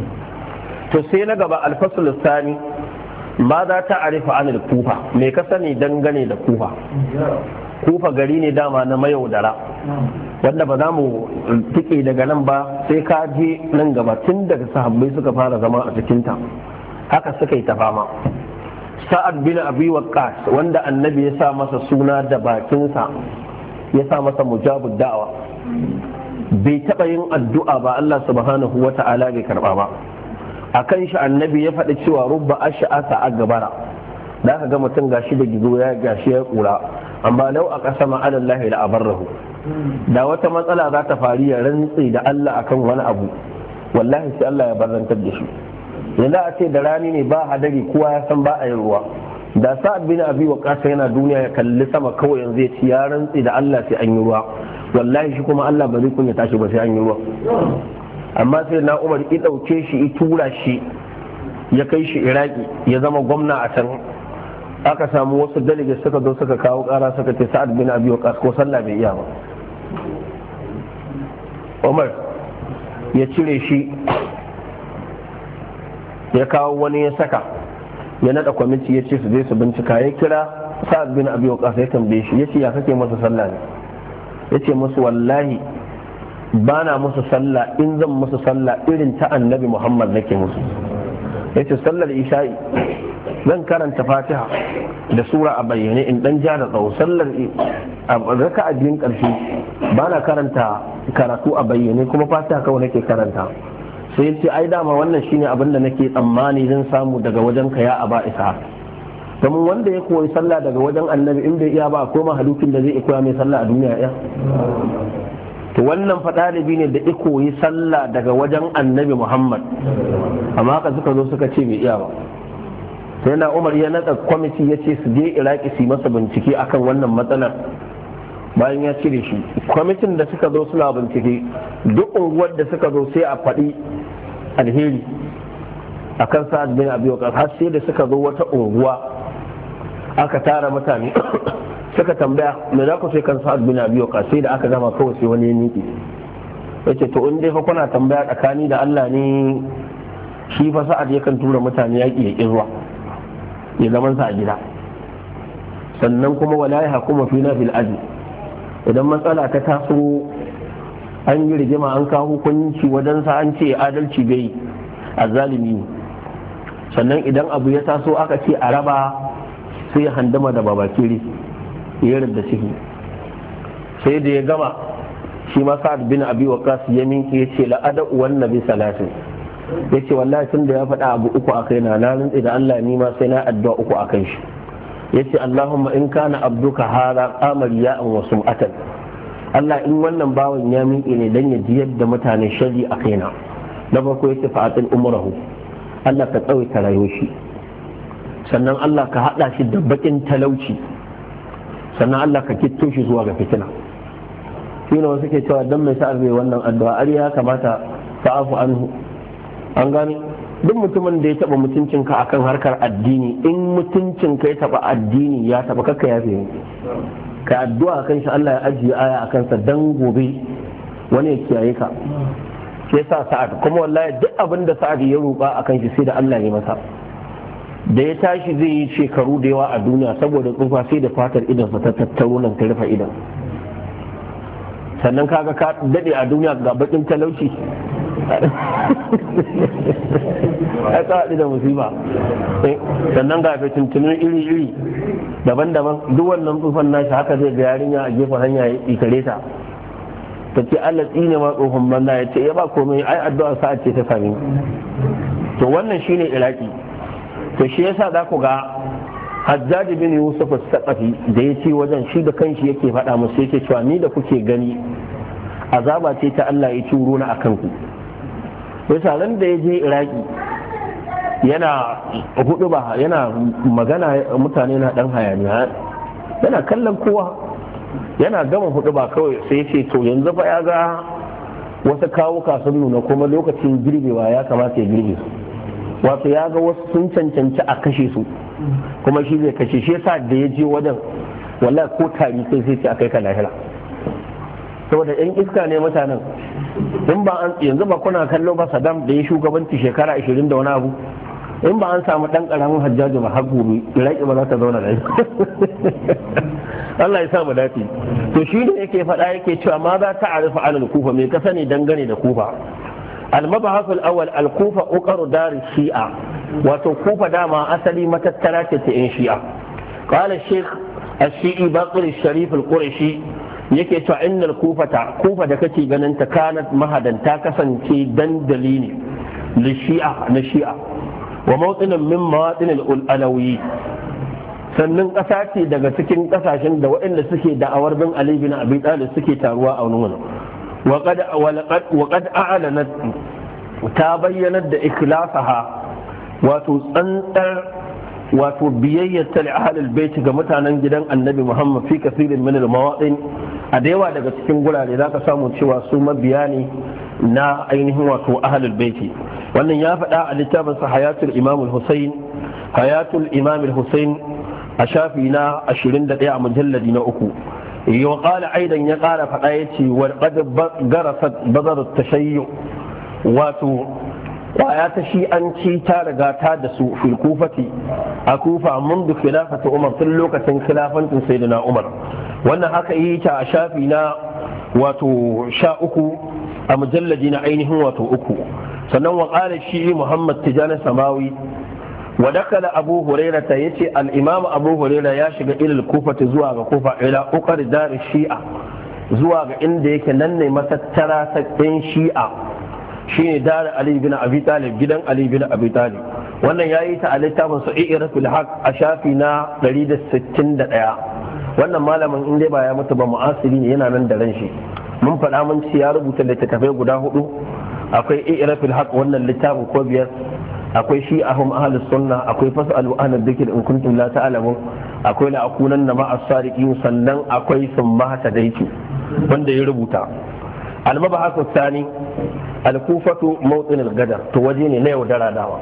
Speaker 1: to sai na gaba alfasul sani, ma za ta arifa anil kufa, me ka sani dangane da kufa. kufa gari ne dama na mayaudara wanda ba za mu tike daga nan ba sai ka je nan gaba, tun daga sahabbai suka fara zama a cikinta haka suka yi ta fama. sa'ad bin abi waqqas wanda annabi ya sa masa suna da bakinsa, ya sa masa mujabud da'awa, bai taɓa yin addu'a ba Allah subhanahu wa ta'ala bai karɓa ba. akan shi annabi ya faɗi cewa rubba ash'asa a gabara, da aka ga mutum gashi da gizo ya gashi ya kura, amma lau a ƙasa ma'adallahi da abarrahu, da wata matsala za ta faru ya rantsi da Allah akan wani abu, wallahi sai Allah ya barantar da shi. yanzu a ce da rani ne ba hadari kowa ya san ba a yin ruwa, da sa'ad bin abi waqas yana duniya ya kalli sama kawai yanzu ya ci ya rantsi da Allah sai an yi ruwa, wallahi shi kuma Allah ba zai kunya tashi ba sai an yi ruwa. amma sai na Umar ya dauke shi ya tura shi ya kai shi Iraki ya zama gwamna a can. aka samu wasu dalibai suka zo suka kawo kara suka ce sa'ad bin abi waqas ko sallah bai iya ba. Umar ya cire shi ya kawo wani ya saka, ya nada kwamiti ya ce su je su bincika. ya kira sa'ad bin abi waqas ya tambaye shi, ya ce ya kake masa sallah ne? ya ce musu wallahi ba na musu sallah in zan musu sallah irin ta annabi Muhammad nake musu. ya ce sallar isha'i zan karanta fatiha da sura a bayyane in dan ja da tsawo, sallar raka a biyun karshe ba na karanta karatu a bayyane kuma fatiha kawai nake karanta. sai ya ce ai dama wannan shine abin da nake tsammani zan samu daga wajen ka ya aba isa, domin wanda ya koyi sallah daga wajen annabi in bai iya ba ko mahalukin da zai koya mai sallah a duniya ya. to wannan fa ɗalibi ne da ya koyi sallah daga wajen annabi Muhammad, amma haka suka zo suka ce bai iya ba. sai na Umar ya nada kwamiti ya ce su je Iraki su yi masa bincike akan wannan matsalar, bayan ya cire shi kwamitin da suka zo suna bincike duk unguwar da suka zo sai a faɗi alheri a kan sa'ad bin abi waqas har sai da suka zo wata unguwa aka tara mutane suka tambaya me za ku sai kan sa'ad bin abi waqas sai da aka gama kawai sai wani ya miƙe yace to in dai fa kuna tambaya tsakani da Allah ne shi fa sa'ad yakan tura mutane yaƙi ya ƙi zuwa ya zaman sa a gida sannan kuma wala ya hukuma fina fil adl idan matsala ta taso an yi rigima an kawo hukunci wajen sa an ce adalci bai a zalimi sannan idan abu ya taso aka ce a raba sai ya handama da babakiri ya da ciki sai da ya gama shi ma sa'ad bin abi waqas ya minke ya ce la'ada wan nabi salatin ya ce wallahi tun da ya faɗa abu uku a kaina na rantsi da Allah ni ma sai na addu'a uku a kan shi ya ce Allahumma in kana abduka hada qamar ya'an wa sum'atan Allah in wannan bawan ya minke ne dan ya jiyar da mutane shari a kaina na farko ya ce fa'atin umrahu Allah ka tsawaita rayuwar shi sannan Allah ka hada shi da bakin talauci sannan Allah ka kitto shi zuwa ga fitina shi ne wasu ke cewa dan mai sa'ar bai wannan addu'a ari ya kamata fa'afu anhu an gane duk mutumin da ya taba mutuncinka akan harkar addini in mutuncinka ya taba addini ya taba kakka ya fi ka addu'a kan shi Allah ya ajiye aya a kansa dan gobe wani ya kiyaye ka shi yasa sa'ad kuma wallahi duk abin da sa'ad ya roƙa akan shi sai da Allah ya masa da ya tashi zai yi shekaru da yawa a duniya saboda tsufa sai da fatar idan sa ta tattaro nan ta rufe idan sannan kaga ka dade a duniya ga bakin talauci ai ka haɗu da musiba sannan ga fitintunin iri-iri daban-daban duk wannan tsufan nashi haka zai ga yarinya a gefen hanya ya ikare ta ta ce Allah tsine ma tsohon banza ya ce ya ba komai ai addu'a sa'a ce ta sami to wannan shine iraki to shi yasa za ku ga Hajjaj bin Yusuf as-Saqafi da ya ce wajen shi da kanshi yake faɗa musu yake cewa ni da kuke gani azaba ce ta Allah ya turo na akan ku misalan da ya je iraki yana hudu ba yana magana mutane na dan hayaniya yana kallon kowa yana gama hudu ba kawai sai ce to yanzu fa ya ga wasu kawuka sun nuna kuma lokacin girbewa ya kamata ya girbe su wato ya ga wasu sun cancanci a kashe su kuma shi zai kashe shi yasa da ya je wajen wallahi ko tari sai sai ce akai ka lahira saboda yan iska ne mutanen in ba an yanzu ba kuna kallo ba Saddam da ya shugabanci shekara ashirin da wani abu in ba an samu dan karamin Hajjaju ba har gobe Iraki ba za ta zauna da Allah ya sa mu dace to shi ne yake faɗa yake cewa ma za ta arifa alal kufa me ka sani dangane da kufa al-mabahas al-awwal al-kufa uqaru dar shi'a wato kufa dama asali matattara ce ta yan shi'a qala shaykh al-shi'i baqir al-sharif al-qurashi yake cewa innal kufata kufa da kake ganin ta kanat mahadan ta kasance dandali ne li shi'a na shi'a wa mawtinan min mawatin al-alawi sannan ƙasa ce daga cikin ƙasashen da waɗanda suke da'awar bin Ali bin Abi Talib suke taruwa a wani wa qad wa qad a'lanat ta bayyanar da ikhlasaha wato tsantsar wato biyayyata li ahlul bait ga mutanen gidan Annabi Muhammad fi kathirin min al-mawatin a da yawa daga cikin gurare zaka samu cewa su mabiya ne na ainihin wato ahlul bait wannan ya faɗa a littafin sa hayatul imam al-Husayn hayatul imam al-Husayn a shafi na ashirin da ɗaya a mujalladi na uku wa qala aidan ya ƙara faɗa yace wa qad garasat bazar at-tashayyu wato kwaya ta shi an ci ta riga ta da su fil kufati a kufa mundu khilafati umar tun lokacin khilafantin sayyidina umar wannan haka yi ta a shafi na wato sha uku a mujalladi na ainihin wato uku sannan wa qala shi muhammad tijani samawi wa dakala abu hurairah ta yace al-imam abu hurairah ya shiga ilal kufati zuwa ga kufa ila uqar dar shi'a zuwa ga inda yake nan ne matattara ta shi'a shine dar Ali bin Abi Talib gidan Ali bin Abi Talib wannan yayi ta a littafin sa I'raful Haq a shafi na ɗari da sittin da ɗaya wannan malamin in dai ba ya mutu ba mu'asiri ne yana nan da ran shi mun faɗa mun ci ya rubuta littattafai guda hudu akwai I'raful Haq wannan littafin ko biyar akwai shi ahum ahlus sunna, akwai fasalu ahlud dhikr in kuntum la ta'lamun, akwai la akunanna ma as-sadiqin, sannan akwai summa tadaitu wanda ya rubuta. al-mabahasu thani al-kufatu mawtin al-gadar, to waje ne na yaudara dawa.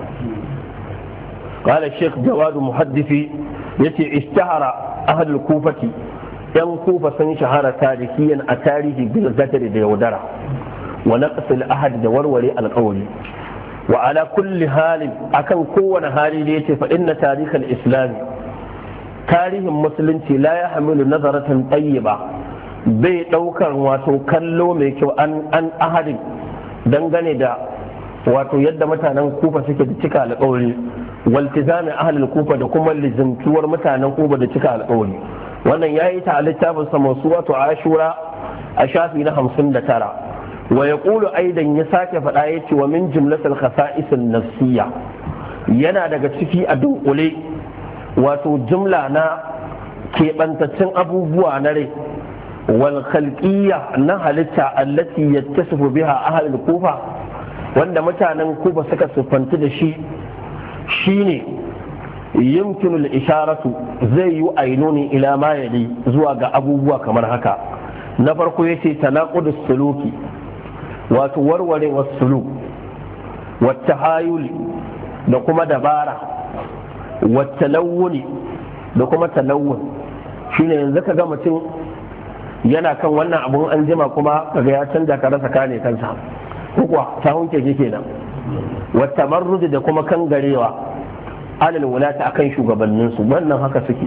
Speaker 1: قال الشيخ جواد محدثي يتي اشتهر أهل الكوفة ين كوفة سن شهر تاريخيا أتاريه بالغدر ديودرة ونقص الأحد دور ولي القول. وعلى كل حال أكن كون حالي ليتي فإن تاريخ الإسلام تاريخ المسلم لا يحمل نظرة طيبة bai ɗaukar wato kallo mai kyau an ahadin dangane da wato yadda mutanen kufa suke da cika alƙawari waltizami ahlul kufa da kuma lizimtuwar mutanen kufa da cika alƙawari. wannan yayi ta a littafin sa mawsu'atu ashura a shafi na hamsin da tara. wa yaqulu aidan ya sake faɗa yace wa min jumlatil khasa'is an-nafsiyya, yana daga ciki a dunkule wato jumla na keɓantaccen abubuwa na rai wal khalqiyya na halitta allati yattasifu biha ahlul kufa, wanda mutanen kufa suka sifanti da shi shine yumkinul isharatu, zai yi ainuni ila ma yali zuwa ga abubuwa kamar haka. na farko yace tanaqudus suluki, wato warware wasuluk, wata hayuli da kuma dabara, wata lawuni da kuma talawun. shine yanzu ka ga mutum yana kan wannan abun an jima kuma kaga ya canza ka rasa kane kansa ko kuwa sahun keke kenan. wata marruji da kuma kangarewa alal wulata akan shugabannin su, wannan haka suke.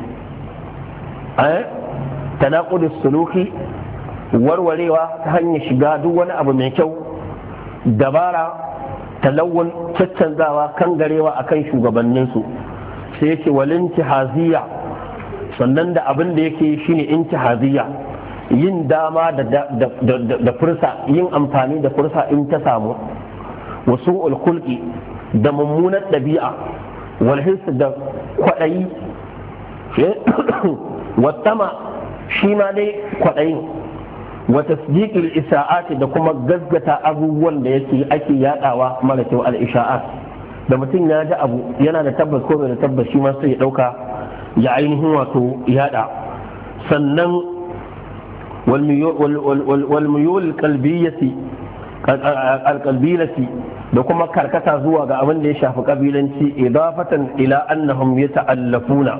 Speaker 1: eh tanaqudus suluki, warwarewa ta hanyar shiga duk wani abu mai kyau, dabara, talawun, caccanzawa, kangarewa akan shugabannin su. sai yake walintihaziya, sannan da abin da yake shine intihaziya, yin dama da da fursa, yin amfani da fursa in ta samu. wasu ulkulki da mummunar ɗabi'a, walhis da kwaɗayi, wattama shi ma dai kwaɗayin, wata tasdiqil isa'ati da kuma gaggata abubuwan da yake ake yadawa mara kyau, al-isha'at, da mutum ya ji abu yana da tabbas ko bai da tabbas shi ma sai ya ɗauka ya ainihin wato yada. sannan walmuyul kalbiyati alkalbilati da kuma karkata zuwa ga abin da ya shafi kabilanci, idafatan ila annahum yata'allafuna,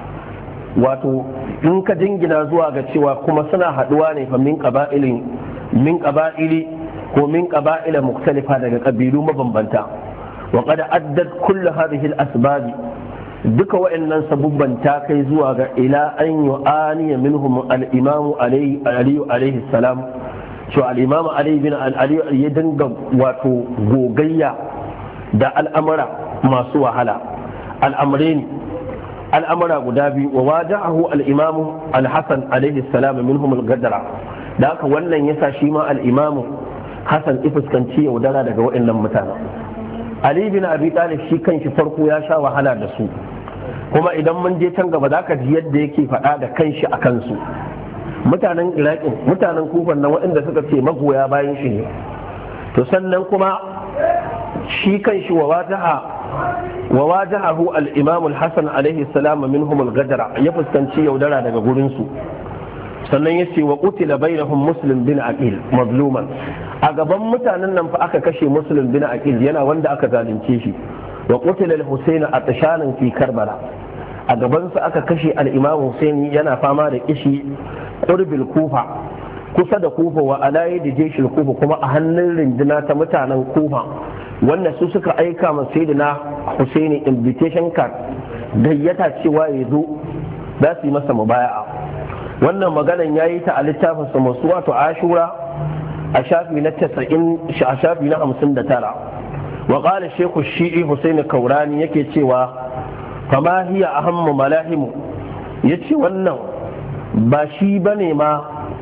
Speaker 1: wato in ka jingina zuwa ga cewa kuma suna haduwa ne fa min qaba'ilin min qaba'ili ko min qaba'ila mukhtalifa daga kabilu mabambanta. wa qad addat kullu hadhihi al-asbab, duka wa'annan sabubban ta kai zuwa ga ila an yu'ani minhum al-imamu alayhi alayhi salam, to al-imamu ali bin ali ya dinga wato gogayya da al'amura masu wahala. al'amrain al'amura guda biyu, wa wajahu al-imamu al-hasan alayhi salam minhum al-gadra, da haka wannan yasa shi ma al-imamu hasan ifuskanci yaudara daga wa'annan mutanen. ali bin abi talib shi kanshi farko ya sha wahala da su, kuma idan mun je can gaba za ka ji yadda yake faɗa da kanshi a kansu. mutanen iraki, mutanen kufan nan waɗanda suka ce magoya bayan shi ne. to sannan kuma shi kanshi wa wajaha wa wajahahu al-imam al-hasan alaihi salam minhum al-gadara, ya fuskanci yaudara daga gurin su. sannan yace wa qutila bainahum muslim bin aqil mazluman, a gaban mutanen nan fa aka kashe muslim bin aqil yana wanda aka zalunce shi. wa qutila al-husayn atshanan fi karbala, a gaban su aka kashe al-imam husaini yana fama da kishi qurbil kufa, kusa da kufa, wa alayi da jeshil kufa, kuma a hannun rinduna ta mutanen kufa, wanda su suka aika ma sayyidina husaini invitation card gayyata cewa ya zo za su yi masa mubaya'a. wannan maganan yayi ta a littafin sa mawsu'atu ashura a shafi na tasa'in a shafi na hamsin da tara. wa qala shaykhu shi'i husaini kaurani yake cewa fama hiya ahammu malahimu, yace wannan ba shi bane ma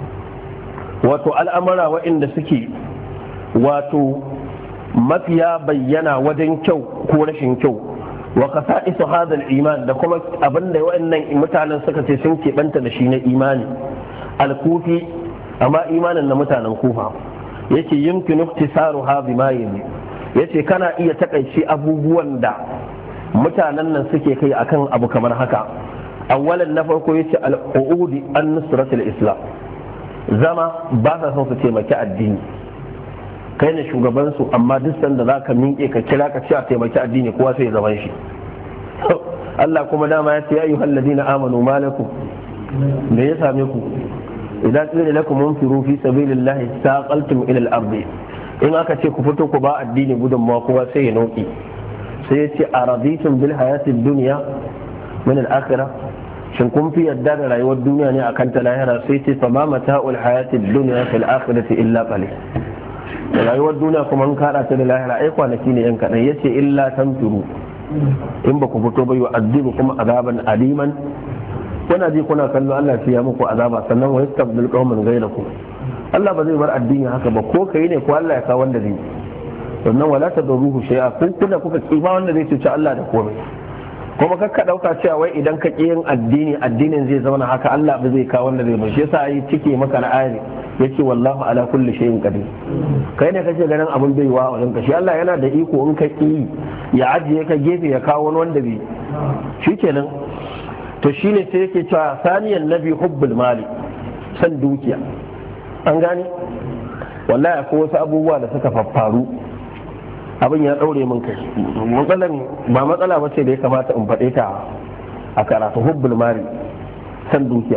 Speaker 1: wato al'amara waɗanda suke wato mafiya bayyana wajen kyau ko rashin kyau. wa kasa'isu hadha al-iman, da kuma abinda waɗannan mutanen suka ce sun keɓanta da shi na imani. al-kufi, amma imanin na mutanen kufa yace yumkinu iktisaru hadhi ma yayi, yace kana iya takaice abubuwan da mutanen nan suke kai akan abu kamar haka. awwalan na farko yace al-qu'udi an nusratul islam, zama ba sa son su taimaki addini, kai ne shugaban su amma duk sanda zaka minke ka kira ka ce a taimaki addini kowa sai ya zaman shi. Allah kuma dama ya ce ayyuhal ladina amanu malakum, me ya same ku idan qila lakum munfiru fi sabilillahi saqaltum ila al-ardi, in aka ce ku fito ku ba addini gudunmawa kowa sai ya noki. sai ya ce araditum bil hayatid dunya min al-akhirah, shin kun fi yadda da rayuwar duniya ne akan ta lahira? sai ce fa ma mata'ul hayatid dunya fil akhirati illa qalil, rayuwar duniya kuma an kada ta da lahira ai kwanaki ne yan kadan. yace illa tamturu, in ba ku fito ba yu'adhibu kuma azaban aliman, kuna ji kuna kallo Allah ya muku azaba, sannan wa yastabdil qauman ghayrakum, Allah ba zai bar addini haka ba, ko kai ne ko Allah ya kawo wanda zai. sannan wala tadruhu shay'a, kun kuna kuka kima wanda zai cuci Allah da komai. kuma kakka dauka cewa wai idan ka ƙi yin addini addinin zai zauna haka, Allah ba zai kawo wanda zai ba. shi yasa yi cike maka na ayari yace wallahu ala kulli shay'in qadir. kai ne kace ganin abin bai wa wajen ka, shi Allah yana da iko in ka ƙi ya ajiye ka gefe ya kawo wani wanda bai. shikenan to shine sai yake cewa saniyan nabi hubbul mali, san dukiya. an gane wallahi akwai wasu abubuwa da suka faffaru abin ya daure min kai. matsalan ba matsala ba ce da ya kamata in faɗe ta a karatu. hubbul mali, san dukiya.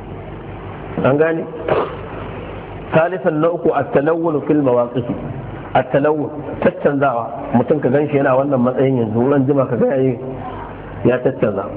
Speaker 1: an gane salisan na uku at-talawwun fil mawaqif, at-talawwun tattanzawa, mutum ka ganshi yana wannan matsayin yanzu ran jima ka ga yayi ya tattanza.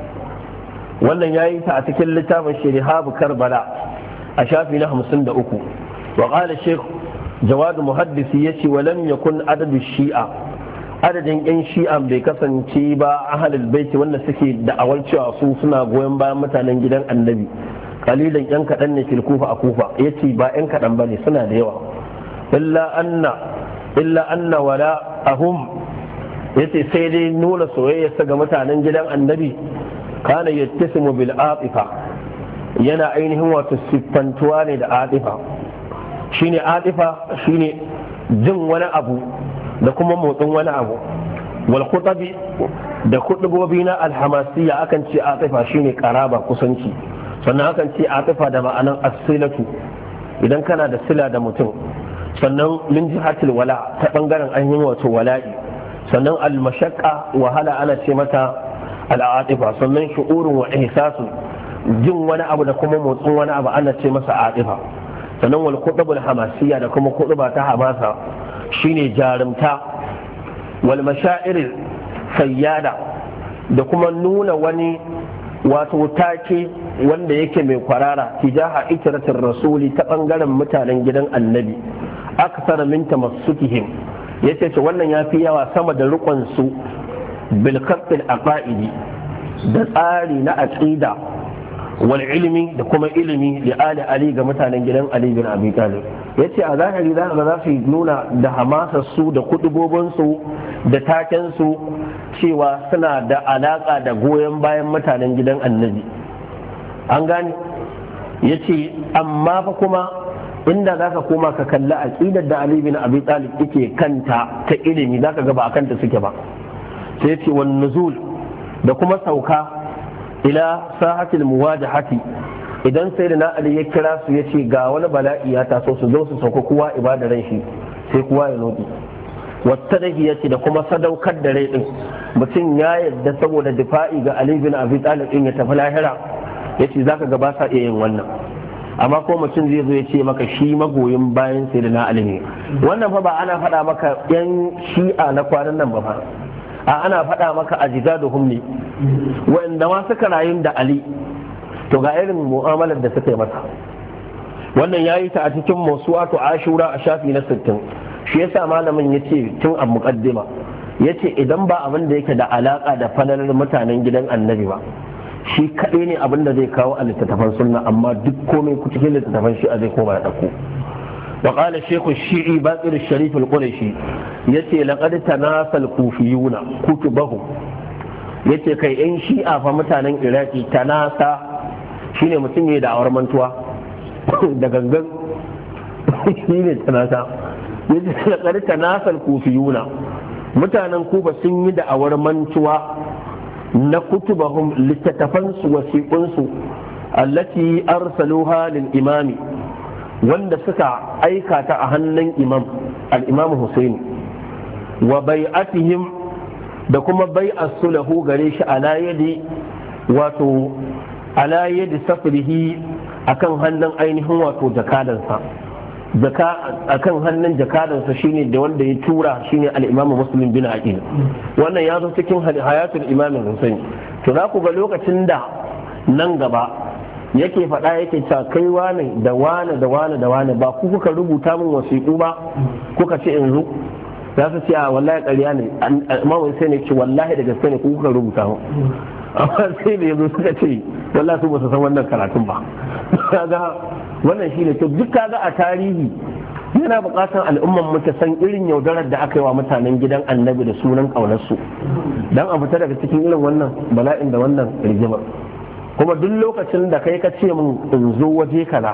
Speaker 1: wannan yayi ta a cikin littafin Shirihabu Karbala a shafi na hamsin da uku. wa qala shaykh jawad muhaddisi yace wa lam yakun adadu shi'a, adadin yan shi'a bai kasance ba ahlul baiti wanda suke da'awar cewa su suna goyon bayan mutanen gidan annabi, kalilan yan kadan ne fil kufa a kufa. yace ba yan kadan bane, suna da yawa. illa anna illa anna wala ahum, yace sai dai nuna soyayya ga mutanen gidan annabi kana yattasimu bil atifa, yana ainihin wato siffantuwa ne da atifa. shine atifa shine jin wani abu da kuma motsin wani abu. wal khutabi da kudubobi na alhamasiya akan ce atifa shine karaba, kusanci. sannan akan ce atifa da ma'anan as-silatu, idan kana da sila da mutum. sannan min jihatil wala, ta bangaren an yi wato wala'i. sannan al-mashaqqa wahala ana ce mata al-atifa. sannan shu'urun wa ihsasun, jin wani abu da kuma motsin wani abu ana ce masa atifa. sannan wal khutbul hamasiyya da kuma khutba ta hamasa shine jarumta. wal mashaa'ir sayyada da kuma nuna wani wato take wanda yake mai kwarara tijaha itratir rasuli, ta bangaren mutanen gidan annabi. aksar min tamassukihim, yace ce wannan yafi yawa sama da rukun su bil qatl aqaidi, da tsari na aqida wal ilmi da kuma ilimi li ali ali ga mutanen gidan ali bin abi talib. yace a zahiri za ga za su nuna da hamasa su da kudubobin su da taken su cewa suna da alaka da goyon bayan mutanen gidan annabi. an gane yace amma fa kuma inda zaka koma ka kalli aqidar da ali bin abi talib yake kanta ta ilimi zaka ga ba a kanta suke ba. sai yace wan nuzul da kuma sauka ila sahatil muwajahati, idan sai da na ali ya kira su ya ce ga wani bala'i ya taso su zo su sauka kowa ibada ran shi sai kowa ya nodi. wata da ya ce da kuma sadaukar da rai din, mutum ya yadda saboda difa'i ga ali bin abi talib din ya tafi lahira, ya ce zaka ga ba sa iya yin wannan. amma ko mutum zai zo ya ce maka shi magoyin bayan sai da na ali ne. wannan fa ba ana faɗa maka yan shi'a na kwanan nan ba fa, a ana faɗa maka a jigaduhum ne wanda ma suka rayu da ali, to ga irin mu'amalar da suka yi masa. wannan ya yi ta a cikin mawsu'atu ashura a shafi na sittin. shi yasa malamin ya ce tun a muqaddima ya ce idan ba abin da yake da alaka da falalar mutanen gidan annabi ba, shi kaɗai ne abin da zai kawo a littattafan sunna, amma duk komai ku cikin littattafan shi a zai koma ya ɗauko. وقال الشيخ الشيعي باقر الشريف القرشي يتي لقد تناسى الكوفيون كتبهم يتي كي ان شيعة فمتانا إراكي تناسى شيني متنجي دعوار منتوى دقنقن شيني تناسى yace da karka nasal kufiyuna mutanen kuba sun yi da'awar mantuwa na kutubahum littattafansu wasiƙunsu allati arsaluha lil imami wanda suka aika ta a hannun imam al-imam Husaini wa bai'atihim da kuma bai'ar lahu gare shi ala yadi wato ala yadi safrihi akan hannun ainihin wato jakadansa jaka akan hannun jakadansa shine da wanda ya tura shine al-imam Muslim bin Aqil wannan ya zo cikin hayatul imam Husaini to za ku ga lokacin da nan gaba yake faɗa yake cewa kai wane da wane da wane da wane ba ku kuka rubuta min wasiƙu ba kuka ce in zo za su ce a wallahi ƙarya ne amma sai ne ce wallahi da gaske ne ku kuka rubuta mu amma sai da yanzu suka ce wallahi su ba su san wannan karatun ba kaga wannan shine to duk kaga a tarihi yana buƙatar al'umman mu ta san irin yaudarar da aka yi wa mutanen gidan annabi da sunan ƙaunar su dan a fita daga cikin irin wannan bala'in da wannan rigimar kuma duk lokacin da kai ka ce min in zo waje kaza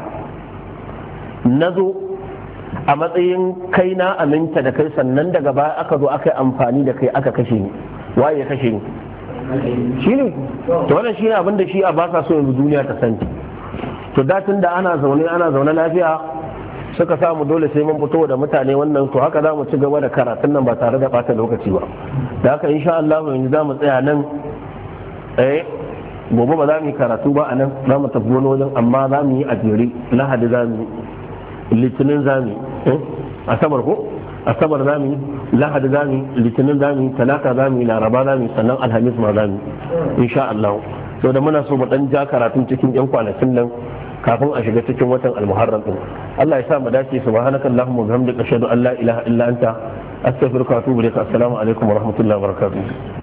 Speaker 1: na zo a matsayin kai na aminta da kai sannan daga baya aka zo aka yi amfani da kai aka kashe ni waye ya kashe ni shi ne to wannan shi ne abin da shi a ba sa so yanzu duniya ta sani to datin da ana zaune ana zaune lafiya suka samu dole sai mun fito da mutane wannan to haka za mu ci gaba da karatun nan ba tare da bata lokaci ba da haka insha Allah yanzu za mu tsaya nan eh gobe ba za mu yi karatu ba a nan za mu tafi wani wajen amma za mu yi a jere lahadi za mu yi litinin za mu yi asabar ko asabar za mu yi lahadi za mu yi litinin za mu yi talata za mu yi laraba za mu yi sannan alhamis ma za mu yi insha Allah so da muna so mu dan ja karatun cikin yan kwanakin nan kafin a shiga cikin watan almuharram din Allah ya sa mu dace subhanaka allahumma wa bihamdika ashhadu an la ilaha illa anta astaghfiruka wa atubu ilaik assalamu alaikum wa rahmatullahi wa barakatuh